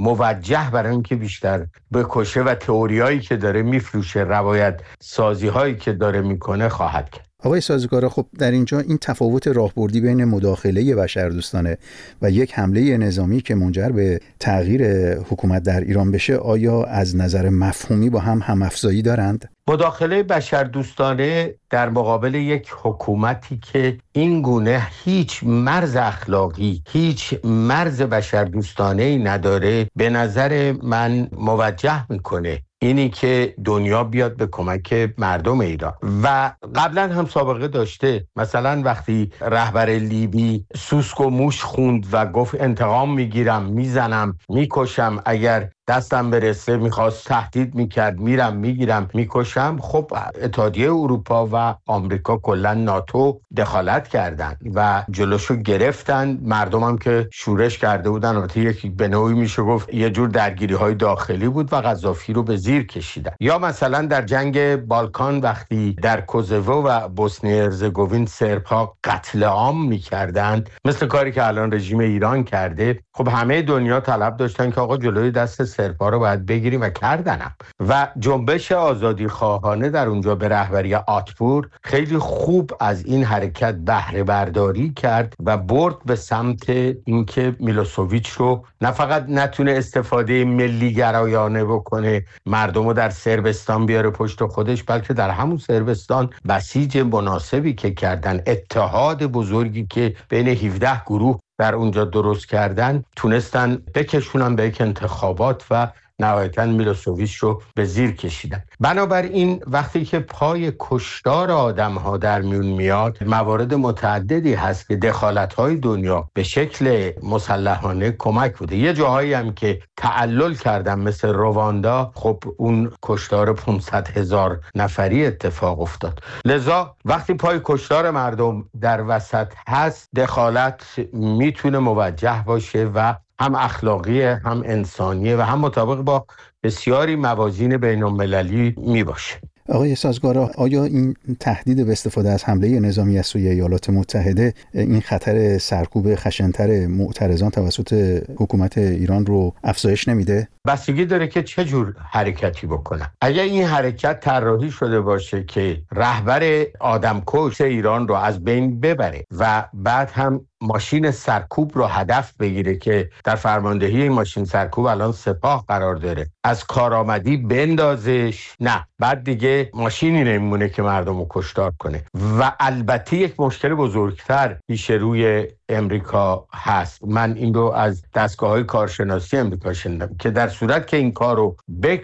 موجه برای اینکه بیشتر بکشه و تئوریایی که داره میفروشه، روایت سازی‌هایی که داره میکنه خواهد کرد. آقای سازگارا، خب در اینجا این تفاوت راهبردی بین مداخله بشردوستانه و یک حمله نظامی که منجر به تغییر حکومت در ایران بشه، آیا از نظر مفهومی با هم افزایی دارند؟ مداخله بشردوستانه در مقابل یک حکومتی که این گونه هیچ مرز اخلاقی، هیچ مرز بشردوستانه‌ای نداره، به نظر من موجه میکنه اینی که دنیا بیاد به کمک مردم ایران. و قبلا هم سابقه داشته، مثلا وقتی رهبر لیبی سوسک و موش خوند و گفت انتقام میگیرم، میزنم، میکشم، اگر دستم برسه، میخواست تهدید میکرد، میرم میگیرم میکشم. خب اتحادیه اروپا و آمریکا، کلا ناتو دخالت کردن و جلوشو گرفتن. مردم هم که شورش کرده بودن، البته یکی به نوعی میشه گفت یه جور درگیری های داخلی بود و قذافی رو به زیر کشیدن. یا مثلا در جنگ بالکان وقتی در کوزوو و بوسنی هرزگوین سرب‌ها قتل عام میکردن، مثل کاری که الان رژیم ایران کرده، خب همه دنیا طلب داشتن که آقا جلوی دست سرب‌ها رو باید بگیریم و کردنم. و جنبش آزادی خواهانه در اونجا به رهبری آتپور خیلی خوب از این حرکت بهره برداری کرد و برد به سمت اینکه میلوسوویچ رو نه فقط نتونه استفاده ملی گرایانه بکنه، مردم رو در صربستان بیاره پشت خودش، بلکه در همون صربستان بسیج مناسبی که کردن، اتحاد بزرگی که بین 17 گروه در اونجا درست کردن، تونستن بکشونن به یک انتخابات و نهایتاً میلوسوویچ رو به زیر کشیدن. بنابراین وقتی که پای کشتار آدم‌ها در میون میاد، موارد متعددی هست که دخالت‌های دنیا به شکل مسلحانه کمک بوده. یه جاهایی هم که تعلل کردن مثل رواندا، خب اون کشتار 500,000 نفری اتفاق افتاد. لذا وقتی پای کشتار مردم در وسط هست، دخالت میتونه موجه باشه و هم اخلاقی، هم انسانیه و هم مطابق با بسیاری موازین بین‌المللی می باشه. آقای سازگارا، آیا این تهدید به استفاده از حمله نظامی از سوی ایالات متحده این خطر سرکوب خشن‌تر معترضان توسط حکومت ایران رو افزایش نمیده؟ بستگی داره که چه جور حرکتی بکنن. اگر این حرکت طراحی شده باشه که رهبر آدمکش ایران رو از بین ببره و بعد هم ماشین سرکوب رو هدف بگیره که در فرماندهی این ماشین سرکوب الان سپاه قرار داره، از کارآمدی بندازش، نه، بعد دیگه ماشینی نمیمونه که مردم رو کشتار کنه. و البته یک مشکل بزرگتر پیش روی امریکا هست. من این رو از دستگاه‌های کارشناسی امریکا شنیدم که در صورت که این کار رو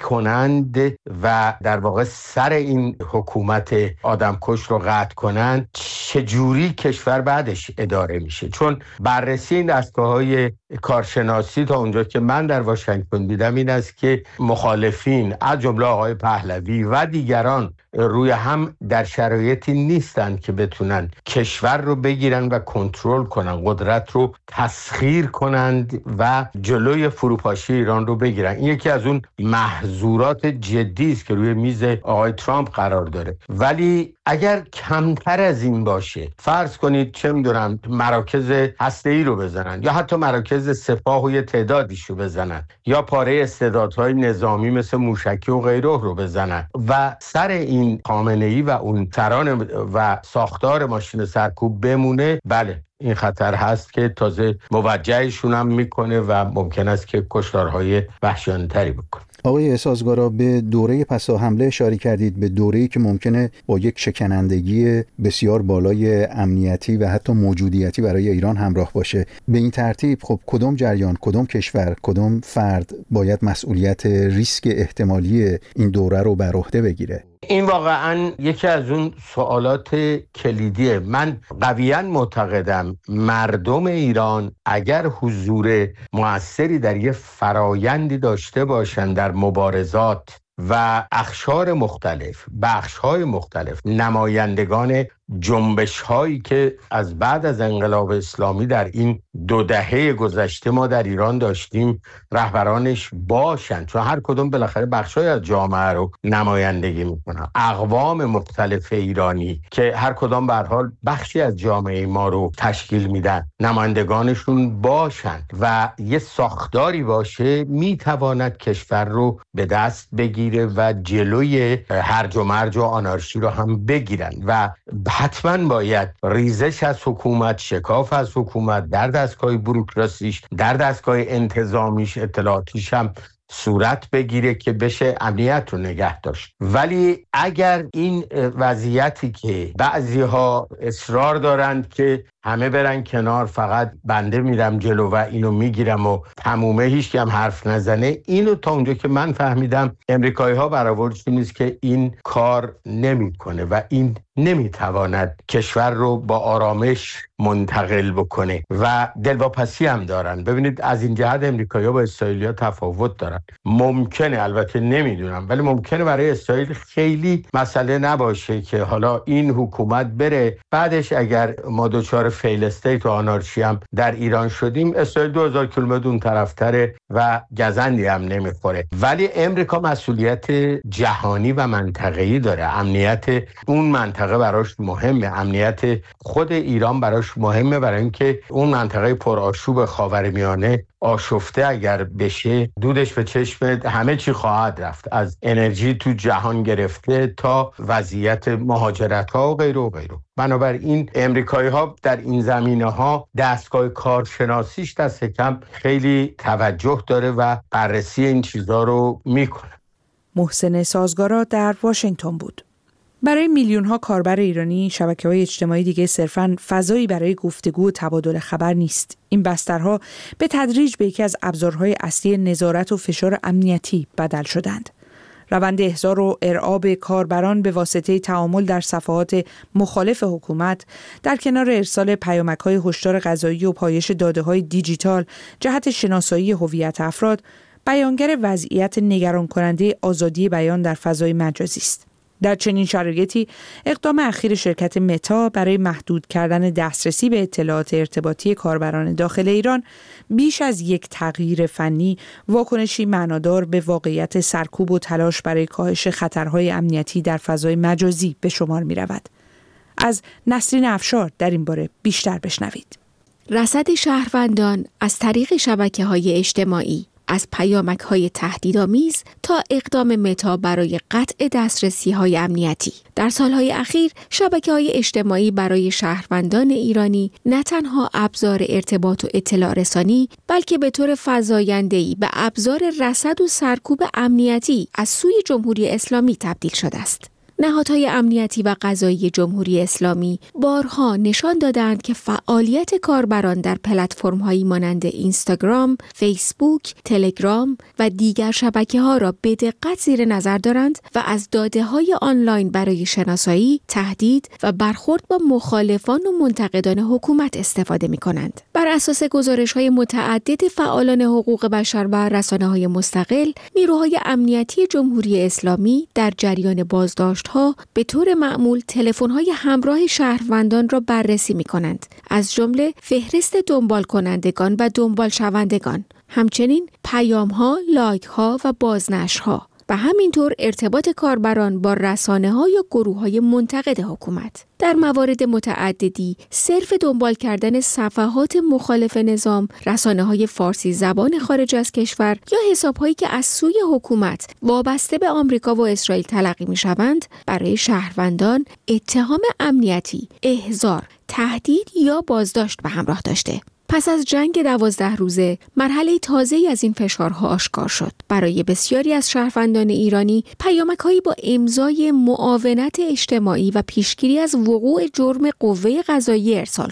بکنند و در واقع سر این حکومت آدمکش رو قطع کنند، چجوری کشور بعدش اداره میشه؟ چون بررسی این دستگاه‌های کارشناسی تا اونجا که من در واشنگتن دیدم این است که مخالفین از جمله آقای پهلوی و دیگران روی هم در شرایطی نیستن که بتونن کشور رو بگیرن و کنترل کنن، قدرت رو تسخیر کنند و جلوی فروپاشی ایران رو بگیرن. این یکی از اون محظورات جدی است که روی میز آقای ترامپ قرار داره. ولی اگر کمتر از این باشه، فرض کنید چه میدونم مراکز هسته‌ای رو بزنن یا حتی مراکز سپاه و یه تعدادیش رو بزنن یا پاره استعدادهای نظامی مثل موشکی و غیره رو بزنن و سر این خامنه‌ای و اون سران و ساختار ماشین سرکوب بمونه، بله این خطر هست که تازه موجهشون هم میکنه و ممکن است که کشتارهای وحشیانه‌تری بکنه. آقای سازگارا، به دوره پسا حمله اشاره کردید، به دوره‌ای که ممکنه با یک شکنندگی بسیار بالای امنیتی و حتی موجودیتی برای ایران همراه باشه. به این ترتیب خب کدام جریان، کدام کشور، کدام فرد باید مسئولیت ریسک احتمالی این دوره رو بر عهده بگیره؟ این واقعا یکی از اون سوالات کلیدیه. من قویاً معتقدم مردم ایران اگر حضور مؤثری در یه فرایندی داشته باشن در مبارزات و اقشار مختلف، بخش‌های مختلف، نمایندگان جنبش هایی که از بعد از انقلاب اسلامی در این 2 دهه گذشته ما در ایران داشتیم رهبرانش باشند، چون هر کدوم بالاخره بخشای از جامعه رو نمایندگی میکنن. اقوام مختلف ایرانی که هر کدام به هر حال بخشی از جامعه ما رو تشکیل میدن، نمایندگانشون باشند و یه ساختاری باشه، میتواند کشور رو به دست بگیره و جلوی هرج و مرج و آنارشی رو هم بگیرن و حتما باید ریزش از حکومت، شکاف از حکومت در دستگاه بوروکراسیش، در دستگاه انتظامیش، اطلاعاتیش هم صورت بگیره که بشه امنیت رو نگه داشت. ولی اگر این وضعیتی که بعضی‌ها اصرار دارند که همه برن کنار، فقط بنده میرم جلو و اینو میگیرم و تمومه، هیچ کی هم حرف نزنه، اینو تا اونجا که من فهمیدم امریکایی‌ها برآوردشون نیست که این کار نمیکنه و این نمیتواند کشور رو با آرامش منتقل بکنه و دلواپسی هم دارن. ببینید از این جهت امریکایی‌ها با اسرائیلی‌ها تفاوت دارن. ممکنه، البته نمیدونم، ولی ممکنه برای اسرائیل خیلی مسئله نباشه که حالا این حکومت بره، بعدش اگر ما دچار فیل استیت و آنارشی هم در ایران شدیم، اسرائیل 2000 کیلومتر اون طرفتره و گزندی هم نمیخوره. ولی امریکا مسئولیت جهانی و منطقه‌ای داره. امنیت اون منطقه براش مهمه، امنیت خود ایران براش مهمه، برای اینکه اون منطقه پرآشوب خاورمیانه آشفته اگر بشه، دودش به چشم همه چی خواهد رفت، از انرژی تو جهان گرفته تا وضعیت مهاجرت‌ها و غیره و غیره. بنابراین امریکایی‌ها در این زمینه‌ها دستگاه کارشناسیش دست کم خیلی توجه داره و بررسی این چیزا رو میکنه. محسن سازگارا در واشنگتن بود. برای میلیون‌ها کاربر ایرانی، شبکه‌های اجتماعی دیگه صرفاً فضایی برای گفتگو و تبادل خبر نیست. این بسترها به تدریج به یکی از ابزارهای اصلی نظارت و فشار امنیتی بدل شدند. روند احضار و ارعاب کاربران به واسطه تعامل در صفحات مخالف حکومت، در کنار ارسال پیامک‌های هشدار قضایی و پایش داده‌های دیجیتال جهت شناسایی هویت افراد، بیانگر وضعیت نگران کننده آزادی بیان در فضای مجازی است. در چنین شرایطی اقدام اخیر شرکت متا برای محدود کردن دسترسی به اطلاعات ارتباطی کاربران داخل ایران بیش از یک تغییر فنی، واکنشی معنادار به واقعیت سرکوب و تلاش برای کاهش خطرهای امنیتی در فضای مجازی به شمار می رود. از نسرین افشار در این باره بیشتر بشنوید. رصد شهروندان از طریق شبکه‌های اجتماعی، از پیامک‌های تهدیدآمیز تا اقدام متا برای قطع دسترسی‌های امنیتی. در سالهای اخیر شبکه‌های اجتماعی برای شهروندان ایرانی نه تنها ابزار ارتباط و اطلاع رسانی، بلکه به طور فزاینده‌ای به ابزار رصد و سرکوب امنیتی از سوی جمهوری اسلامی تبدیل شده است. نهادهای امنیتی و قضایی جمهوری اسلامی بارها نشان دادند که فعالیت کاربران در پلتفرم‌هایی مانند اینستاگرام، فیسبوک، تلگرام و دیگر شبکه‌ها را به دقت زیر نظر دارند و از داده‌های آنلاین برای شناسایی، تهدید و برخورد با مخالفان و منتقدان حکومت استفاده می‌کنند. بر اساس گزارش‌های متعدد فعالان حقوق بشر و رسانه‌های مستقل، نیروهای امنیتی جمهوری اسلامی در جریان بازداشت به طور معمول تلفن‌های همراه شهروندان را بررسی می‌کنند، از جمله فهرست دنبال کنندگان و دنبال شوندگان، همچنین پیام‌ها، لایک‌ها و بازنشرها و همینطور ارتباط کاربران با رسانه‌ها یا گروه‌های منتقد حکومت. در موارد متعددی صرف دنبال کردن صفحات مخالف نظام، رسانه‌های فارسی زبان خارج از کشور یا حساب‌هایی که از سوی حکومت وابسته به آمریکا و اسرائیل تلقی می‌شوند، برای شهروندان اتهام امنیتی، احضار، تهدید یا بازداشت به همراه داشته. پس از جنگ 12 روزه، مرحله تازه‌ای از این فشارها آشکار شد. برای بسیاری از شهروندان ایرانی، پیامک‌هایی با امضای معاونت اجتماعی و پیشگیری از وقوع جرم قوه قضاییه ارسال شد.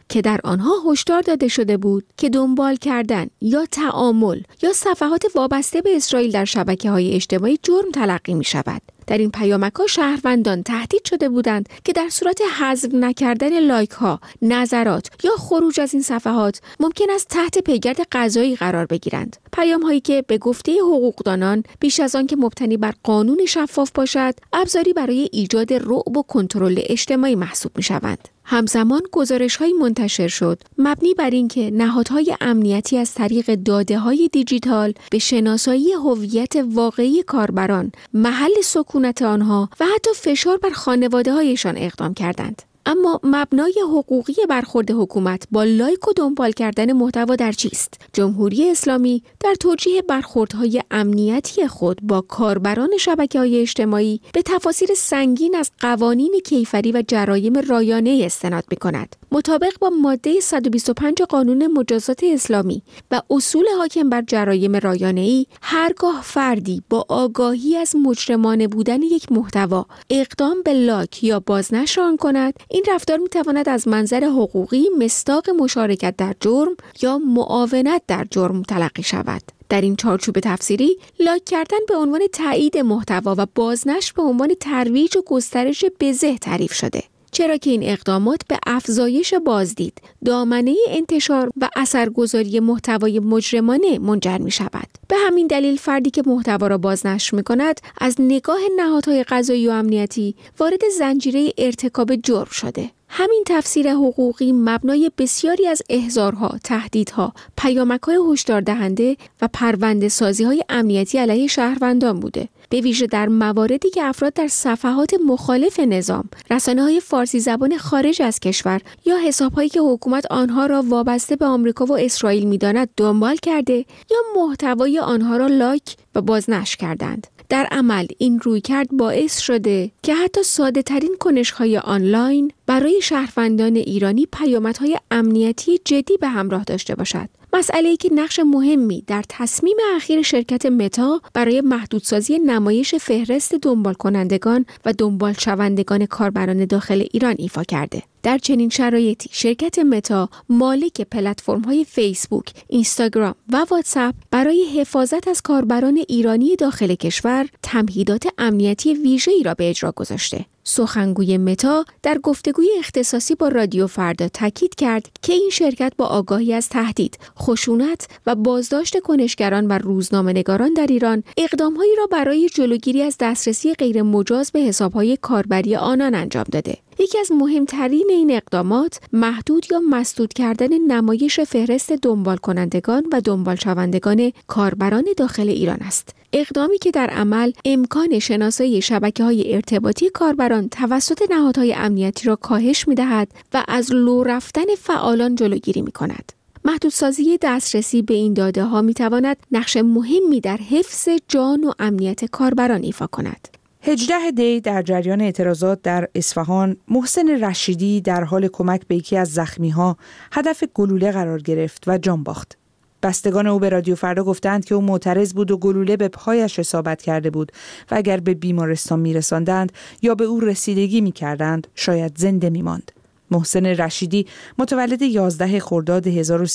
که در آنها هشدار داده شده بود که دنبال کردن یا تعامل یا صفحات وابسته به اسرائیل در شبکه‌های اجتماعی جرم تلقی می‌شود. در این پیامک‌ها شهروندان تهدید شده بودند که در صورت حذف نکردن لایک‌ها، نظرات یا خروج از این صفحات ممکن است تحت پیگرد قضایی قرار بگیرند. پیام‌هایی که به گفته حقوقدانان بیش از آن که مبتنی بر قانون شفاف باشد، ابزاری برای ایجاد رعب و کنترل اجتماعی محسوب می‌شوند. همزمان گزارش‌هایی منتشر شد مبنی بر اینکه نهادهای امنیتی از طریق داده‌های دیجیتال به شناسایی هویت واقعی کاربران، محل سکونت آنها و حتی فشار بر خانواده‌هایشان اقدام کردند. اما مبنای حقوقی برخورد حکومت با لایک و دنبال کردن محتوا در چیست؟ جمهوری اسلامی در توجیه برخوردهای امنیتی خود با کاربران شبکه‌های اجتماعی به تفاسیر سنگین از قوانین کیفری و جرایم رایانه استناد می‌کند. مطابق با ماده 125 قانون مجازات اسلامی و اصول حاکم بر جرایم رایانه‌ای، هرگاه فردی با آگاهی از مجرمانه بودن یک محتوا اقدام به لایک یا بازنشر آن کند، این رفتار می‌تواند از منظر حقوقی مصداق مشارکت در جرم یا معاونت در جرم تلقی شود. در این چارچوب تفسیری، لایک کردن به عنوان تایید محتوا و بازنشر به عنوان ترویج و گسترش بزه تعریف شده. چرا که این اقدامات به افزایش بازدید، دامنه انتشار و اثرگذاری محتوای مجرمانه منجر می شود. به همین دلیل فردی که محتوا را بازنشر می کند، از نگاه نهادهای قضایی و امنیتی وارد زنجیره ارتکاب جرم شده. همین تفسیر حقوقی مبنای بسیاری از احضارها، تهدیدها، پیامک‌های هشدار دهنده و پرونده‌سازی‌های امنیتی علیه شهروندان بوده. به ویژه در مواردی که افراد در صفحات مخالف نظام، رسانه‌های فارسی زبان خارج از کشور یا حساب‌هایی که حکومت آنها را وابسته به آمریکا و اسرائیل می‌داند دنبال کرده یا محتوای آنها را لایک و بازنشر کردند. در عمل این رویکرد باعث شده که حتی ساده‌ترین کنش‌های آنلاین برای شهروندان ایرانی پیامدهای امنیتی جدی به همراه داشته باشد. مسئله‌ای که نقش مهمی در تصمیم اخیر شرکت متا برای محدودسازی نمایش فهرست دنبال کنندگان و دنبال شوندگان کاربران داخل ایران ایفا کرده. در چنین شرایطی شرکت متا مالک پلتفرم‌های فیسبوک، اینستاگرام و واتساپ برای حفاظت از کاربران ایرانی داخل کشور تمهیدات امنیتی ویژه‌ای را به اجرا گذاشته. سخنگوی متا در گفتگوی اختصاصی با رادیو فردا تاکید کرد که این شرکت با آگاهی از تهدید، خشونت و بازداشت کنشگران و روزنامه‌نگاران در ایران اقدام‌هایی را برای جلوگیری از دسترسی غیر مجاز به حساب‌های کاربری آنان انجام داده. یکی از مهمترین این اقدامات محدود یا مسدود کردن نمایش فهرست دنبال کنندگان و دنبال شوندگان کاربران داخل ایران است. اقدامی که در عمل امکان شناسایی شبکه‌های ارتباطی کاربران توسط نهادهای امنیتی را کاهش می‌دهد و از لو رفتن فعالان جلوگیری می‌کند. محدودسازی دسترسی به این داده‌ها می‌تواند نقش مهمی در حفظ جان و امنیت کاربران ایفا کند. 18 دی در جریان اعتراضات در اصفهان، محسن رشیدی در حال کمک به یکی از زخمی‌ها هدف گلوله قرار گرفت و جان باخت. بستگان او به رادیو فردا گفتند که او معترض بود و گلوله به پایش اصابت کرده بود و اگر به بیمارستان می‌رساندند یا به او رسیدگی می‌کردند شاید زنده می‌ماند. محسن رشیدی متولد 11 خرداد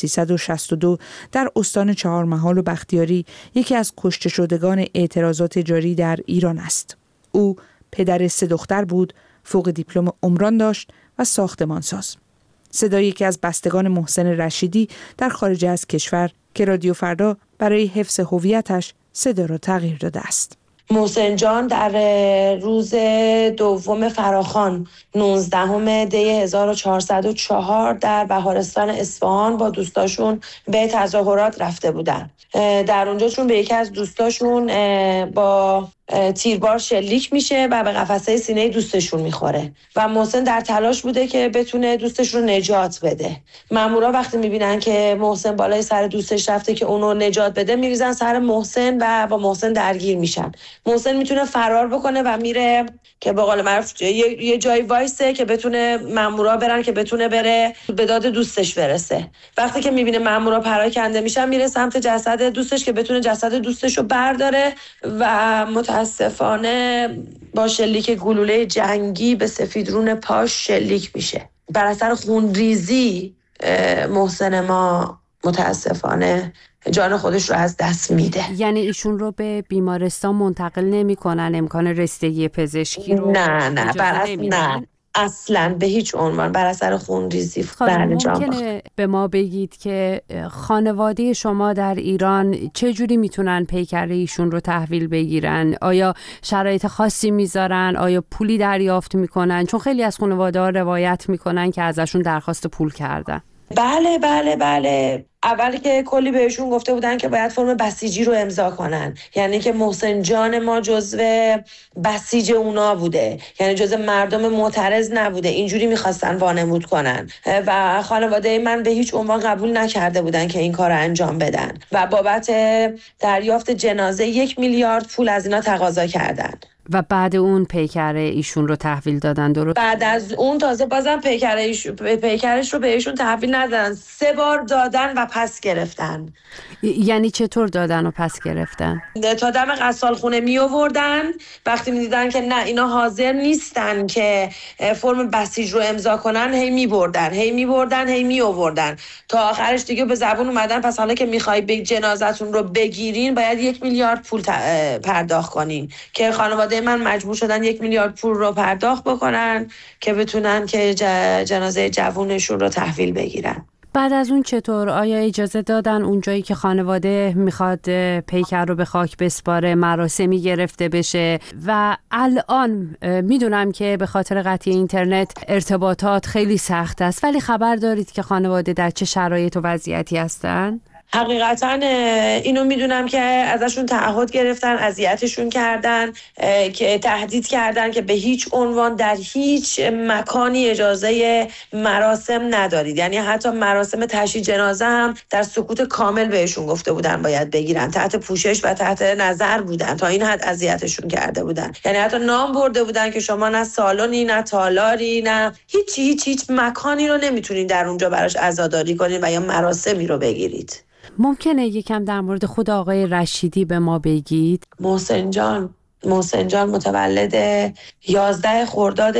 1362 در استان چهارمحال و بختیاری یکی از کشته شدگان اعتراضات جاری در ایران است. او پدر 3 دختر بود، فوق دیپلم عمران داشت و ساختمانساز. صدای یکی از بستگان محسن رشیدی در خارج از کشور که رادیو فردا برای حفظ هویتش صدا را تغییر داده است. محسن جان در روز دوم فراخوان 19 دی 1404 در بهارستان اصفهان با دوستاشون به تظاهرات رفته بودن. در اونجا چون به یکی از دوستاشون با تیربار شلیک میشه و به قفسه سینه دوستشون میخوره و محسن در تلاش بوده که بتونه دوستش رو نجات بده. مامورا وقتی میبینن که محسن بالای سر دوستش رفته که اونو نجات بده، میریزن سر محسن و با محسن درگیر میشن. محسن میتونه فرار بکنه و میره که به قول معروف یه جای وایسه که بتونه مامورا برن که بتونه بره به داد دوستش برسه. وقتی که میبینه مامورا پراکنده میشن، میره سمت جسد دوستش که بتونه جسد دوستش رو برداره و متاسفانه با شلیک گلوله جنگی به سفیدرون پاش شلیک میشه. بر اثر خونریزی محسن ما متاسفانه جان خودش رو از دست میده. یعنی ایشون رو به بیمارستان منتقل نمی‌کنن، امکان رسیدگی پزشکی رو نه اصلا به هیچ عنوان بر اثر خونریزی ممکنه به ما بگید که خانواده شما در ایران چه جوری میتونن پیکر ایشون رو تحویل بگیرن؟ آیا شرایط خاصی میذارن؟ آیا پولی دریافت میکنن؟ چون خیلی از خانواده‌ها روایت میکنن که ازشون درخواست پول کردن. بله. اولی که کلی بهشون گفته بودن که باید فرم بسیجی رو امضا کنن، یعنی که محسن جان ما جزو بسیج اونا بوده، یعنی جزو مردم معترض نبوده. اینجوری میخواستن وانمود کنن و خانواده من به هیچ عنوان قبول نکرده بودن که این کار رو انجام بدن و بابت دریافت جنازه 1 میلیارد پول از اینا تقاضا کردن. و بعد اون پیکر ایشون رو تحویل دادن، درست؟ بعد از اون تازه بازم پیکرش رو بهشون تحویل ندادن، 3 بار دادن و پس گرفتن. یعنی چطور دادن و پس گرفتن؟ تا دم غسال خونه می آوردن، وقتی می دیدن که نه اینا حاضر نیستن که فرم بسیج رو امضا کنن، هی می آوردن تا آخرش دیگه به زبون اومدن پس حالا که میخوای جنازتون رو بگیرین باید 1 میلیارد پول پرداخت کنین، که خانواده من مجبور شدن 1 میلیارد پول رو پرداخت بکنن که بتونن که جنازه جوونشون رو تحویل بگیرن. بعد از اون چطور؟ آیا اجازه دادن اونجایی که خانواده میخواد پیکر رو به خاک بسپاره مراسمی گرفته بشه؟ و الان میدونم که به خاطر قطعی اینترنت ارتباطات خیلی سخت است، ولی خبر دارید که خانواده در چه شرایط و وضعیتی هستن؟ حقیقتا اینو میدونم که ازشون تعهد گرفتن، اذیتشون کردن، که تهدید کردن که به هیچ عنوان در هیچ مکانی اجازه مراسم ندارید، یعنی حتی مراسم تشییع جنازه هم در سکوت کامل بهشون گفته بودن باید بگیرن، تحت پوشش و تحت نظر بودن، تا این حد اذیتشون کرده بودن. یعنی حتی نام برده بودن که شما نه سالنی نه تالاری نه هیچ مکانی رو نمیتونید در اونجا براش عزاداری کنید و یا مراسمی رو بگیرید. ممکنه یکم در مورد خود آقای رشیدی به ما بگید؟ محسن جان متولد 11 خرداد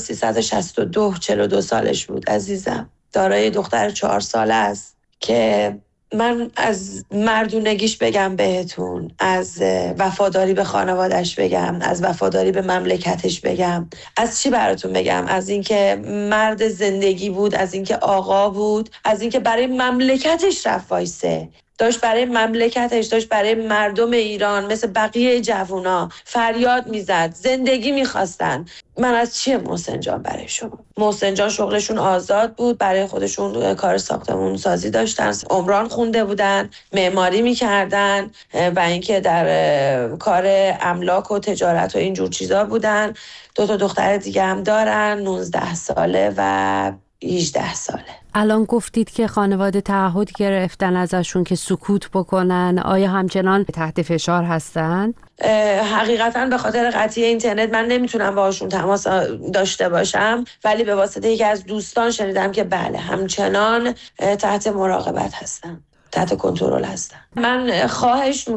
1362 42 سالش بود عزیزم. دارای دختر 4 ساله است که من از مردونگیش بگم بهتون، از وفاداری به خانوادش بگم، از وفاداری به مملکتش بگم، از چی براتون بگم؟ از اینکه مرد زندگی بود، از اینکه آقا بود، از اینکه برای مملکتش رفت وایسه، داشت برای مملکتش، داشت برای مردم ایران مثل بقیه جوونا فریاد میزد، زندگی میخواستن. من از چیه محسن جان برای شما؟ محسن جان شغلشون آزاد بود، برای خودشون کار ساختمون سازی داشتن، عمران خونده بودن، معماری میکردن و اینکه در کار املاک و تجارت و اینجور چیزا بودن. 2 دختر دیگه هم دارن، 19 ساله و 18 ساله. الان گفتید که خانواده تعهد گرفتن ازشون که سکوت بکنن، آیا همچنان تحت فشار هستن؟ حقیقتا به خاطر قطعی اینترنت من نمیتونم باهاشون تماس داشته باشم، ولی به واسطه یکی از دوستان شنیدم که بله همچنان تحت مراقبت هستن، تحت کنترل هستن. من خواهش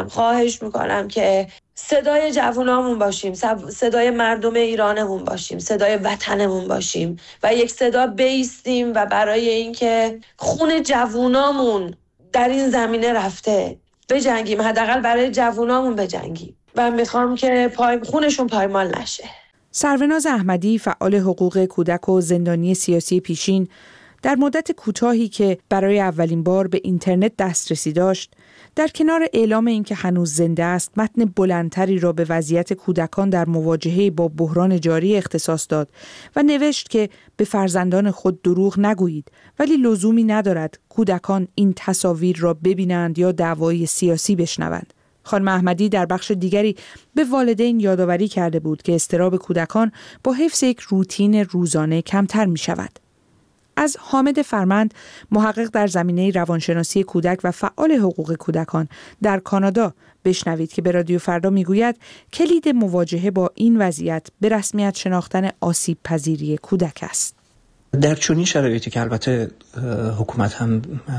میکنم که صدای جوانامون باشیم، صدای مردم ایرانمون باشیم، صدای وطنمون باشیم و یک صدا بایستیم و برای اینکه خون جوانامون در این زمینه رفته بجنگیم، حداقل برای جوانامون بجنگیم و میخوام که خونشون پایمال نشه. سروناز احمدی، فعال حقوق کودک و زندانی سیاسی پیشین، در مدت کوتاهی که برای اولین بار به اینترنت دسترسی داشت، در کنار اعلام اینکه هنوز زنده است، متن بلندتری را به وضعیت کودکان در مواجهه با بحران جاری اختصاص داد و نوشت که به فرزندان خود دروغ نگویید، ولی لزومی ندارد کودکان این تصاویر را ببینند یا دعوای سیاسی بشنوند. خانم احمدی در بخش دیگری به والدین یادآوری کرده بود که اضطراب کودکان با حفظ یک روتین روزانه کمتر می شود. از حامد فرمند، محقق در زمینه روانشناسی کودک و فعال حقوق کودکان در کانادا، بشنوید که به رادیو فردا میگوید کلید مواجهه با این وضعیت به رسمیت شناختن آسیب پذیری کودک است. در چنین شرایطی که البته حکومت هم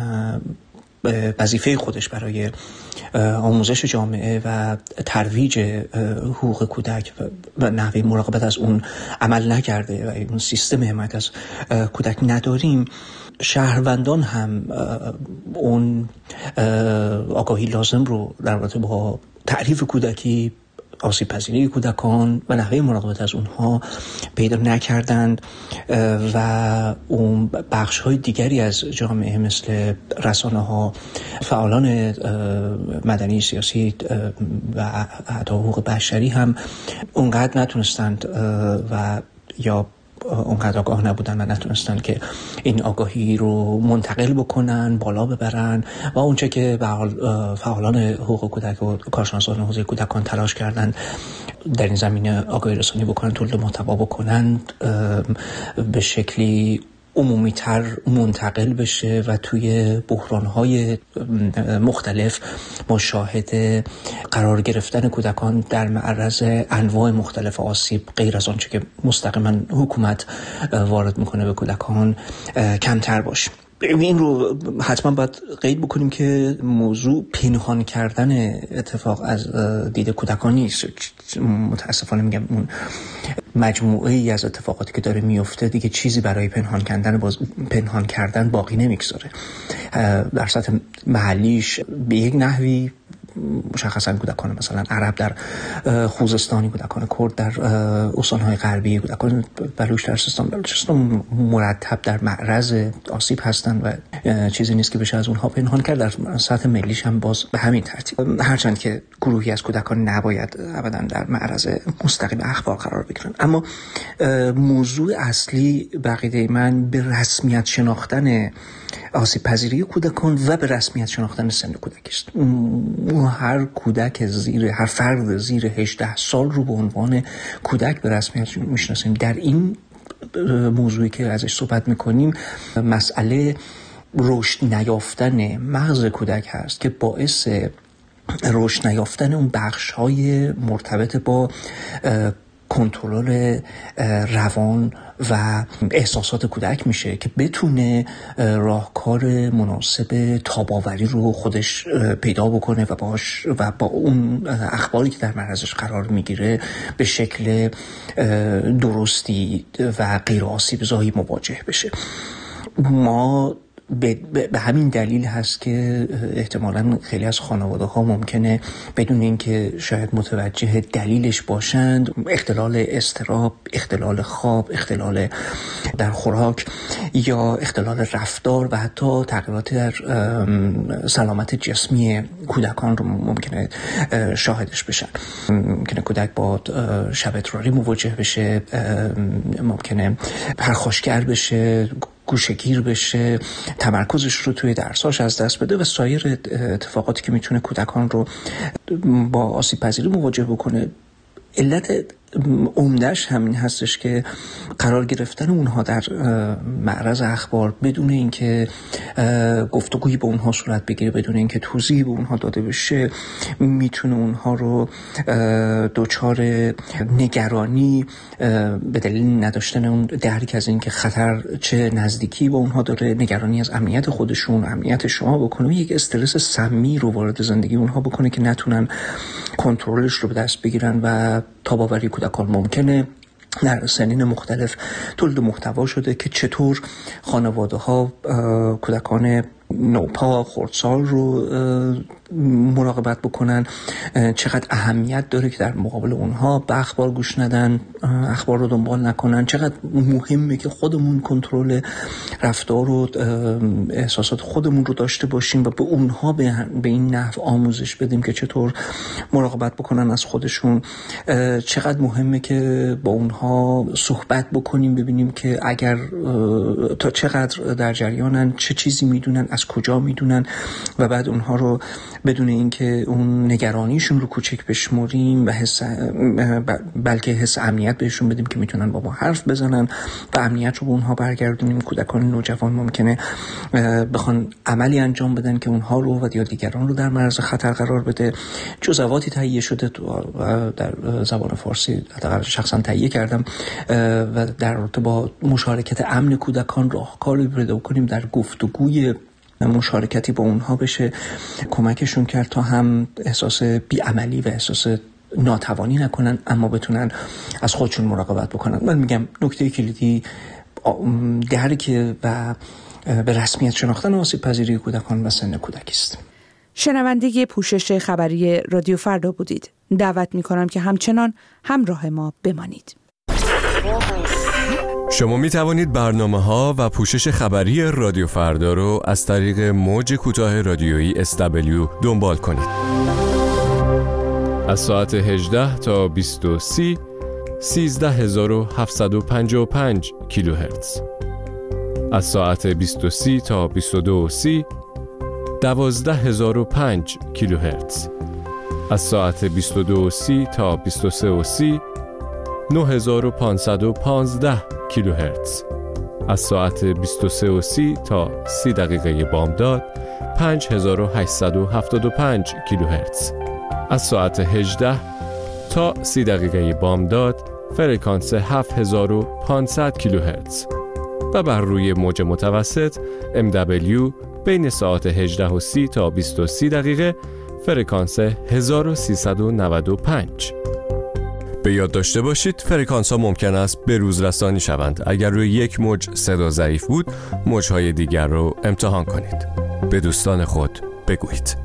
وظیفه خودش برای آموزش جامعه و ترویج حقوق کودک و نحوه مراقبت از اون عمل نکرده و اون سیستم حمایت از کودک نداریم، شهروندان هم اون آگاهی لازم رو در رابطه با تعریف کودکی، آسیب پذیری کودکان و نحوه مراقبت از اونها پیدا نکردند و اون بخش های دیگری از جامعه مثل رسانه ها، فعالان مدنی، سیاسی و حتی حقوق بشری هم اونقدر نتونستند و یا اونقدر آگاه نبودن و نتونستن که این آگاهی رو منتقل بکنن، بالا ببرن و اونچه که فعالان حقوق کودک و کارشناسان حوزه کودکان تلاش کردن در این زمینه آگاهی رسانی بکنن، تولید محتوا بکنن، به شکلی عمومی‌تر منتقل بشه و توی بحران‌های مختلف ما شاهد قرار گرفتن کودکان در معرض انواع مختلف آسیب غیر از آنچه که مستقیما حکومت وارد میکنه به کودکان کمتر باشه. این رو حتما باید قید بکنیم که موضوع پنهان کردن اتفاق از دید کودکان نیست. متاسفانه میگم اون مجموعه ای از اتفاقاتی که داره میفته دیگه چیزی برای پنهان کردن باقی نمیگذاره. در سطح محلیش به یک نحوی مشخصا کودکان مثلا عرب در خوزستانی، کودکان کرد در استان‌های غربی، کودکان بلوچ در سیستان مرتب در معرض آسیب هستند و چیزی نیست که بشه از اونها پنهان کرد. در سطح ملیش هم باز به همین ترتیب، هرچند که گروهی از کودکان نباید ابدا در معرض مستقیم اخبار قرار بگیرن. اما موضوع اصلی بقیده من به رسمیت شناختن آسیب پذیری کودکان و به رسمیت شناختن سن کودکی است. هر کودک هر فرد زیر 18 سال رو به عنوان کودک به رسمیت میشناسیم. در این موضوعی که ازش صحبت میکنیم مسئله رشد نیافتن مغز کودک هست که باعث رشد نیافتن اون بخش‌های مرتبط با کنترل روان و احساسات کودک میشه که بتونه راهکار مناسب تاب‌آوری رو خودش پیدا بکنه و با اون اخباری که در معرضش قرار میگیره به شکل درستی و غیر آسیب زایی مواجه بشه. ما به همین دلیل هست که احتمالاً خیلی از خانواده ها ممکنه بدون اینکه شاید متوجه دلیلش باشند، اختلال اضطراب، اختلال خواب، اختلال در خوراک یا اختلال رفتار و حتی تغییرات در سلامت جسمی کودکان رو ممکنه شاهدش بشن. ممکنه کودک با شب اضطراری مواجه بشه، ممکنه پرخاشگر بشه، گوشه‌گیر بشه، تمرکزش رو توی درساش از دست بده و سایر اتفاقاتی که میتونه کودکان رو با آسیب پذیری مواجه بکنه. علت عمده‌اش همین هستش که قرار گرفتن اونها در معرض اخبار بدون اینکه گفتگویی با اونها صورت بگیره، بدون اینکه توضیحی به اونها داده بشه، میتونه اونها رو دچار نگرانی به دلیل نداشتن اون درک از اینکه خطر چه نزدیکی با اونها داره، نگرانی از امنیت خودشون، امنیت شما بکنه، یک استرس سمی رو وارد زندگی اونها بکنه که نتونن کنترلش رو به دست بگیرن و تاب‌آوری کودکان ممکنه. در سنین مختلف تولید محتوا شده که چطور خانواده ها کودکان نوپا، خردسال رو مراقبت بکنن، چقدر اهمیت داره که در مقابل اونها به اخبار گوش ندن، اخبار رو دنبال نکنن، چقدر مهمه که خودمون کنترل رفتار و احساسات خودمون رو داشته باشیم و به اونها به این نحو آموزش بدیم که چطور مراقبت بکنن از خودشون. چقدر مهمه که با اونها صحبت بکنیم، ببینیم که اگر تا چقدر در جریانن، چه چیزی میدونن، از کجا میدونن و بعد اونها رو بدون اینکه اون نگرانیشون رو کوچک بشمریم و بلکه حس امنیت بهشون بدیم که میتونن با ما حرف بزنن و امنیت رو به اونها برگردونیم. کودکان نوجوان ممکنه بخوان عملی انجام بدن که اونها رو و یا دیگران رو در معرض خطر قرار بده. جزئیاتی تهیه شده در زبان فارسی، حداقل شخصا تهیه کردم و در رابطه با مشارکت امن کودکان راهکاری پیدا کنیم در گفتگوی مشارکتی با اونها بشه، کمکشون کرد تا هم احساس بی‌عملی و احساس ناتوانی نکنن اما بتونن از خودشون مراقبت بکنن. من میگم نکته کلیدی درک و به رسمیت شناختن آسیب پذیری کودکان و سن کودکی است. شنونده پوشش خبری رادیو فردا بودید. دعوت می‌کنم که همچنان همراه ما بمانید. شما می توانید برنامه‌ها و پوشش خبری رادیو فردا رو از طریق موج کوتاه رادیویی SW دنبال کنید. از ساعت 18 تا 20:30 13755 کیلوهرتز. از ساعت 20:30 تا 22:30 12005 کیلوهرتز. از ساعت 22:30 تا 23:30 9515 کیلوهرتز. از ساعت 23:30 تا 30 دقیقه بامداد 5875 کیلوهرتز. از ساعت 18 تا 30 دقیقه بامداد فرکانس 7500 کیلوهرتز و بر روی موج متوسط MW بین ساعت 18:30 تا 20:30 دقیقه فرکانس 1395. به یاد داشته باشید فرکانس ها ممکن است به روز رسانی شوند. اگر روی یک موج صدا ضعیف بود، موج‌های دیگر رو امتحان کنید. به دوستان خود بگویید.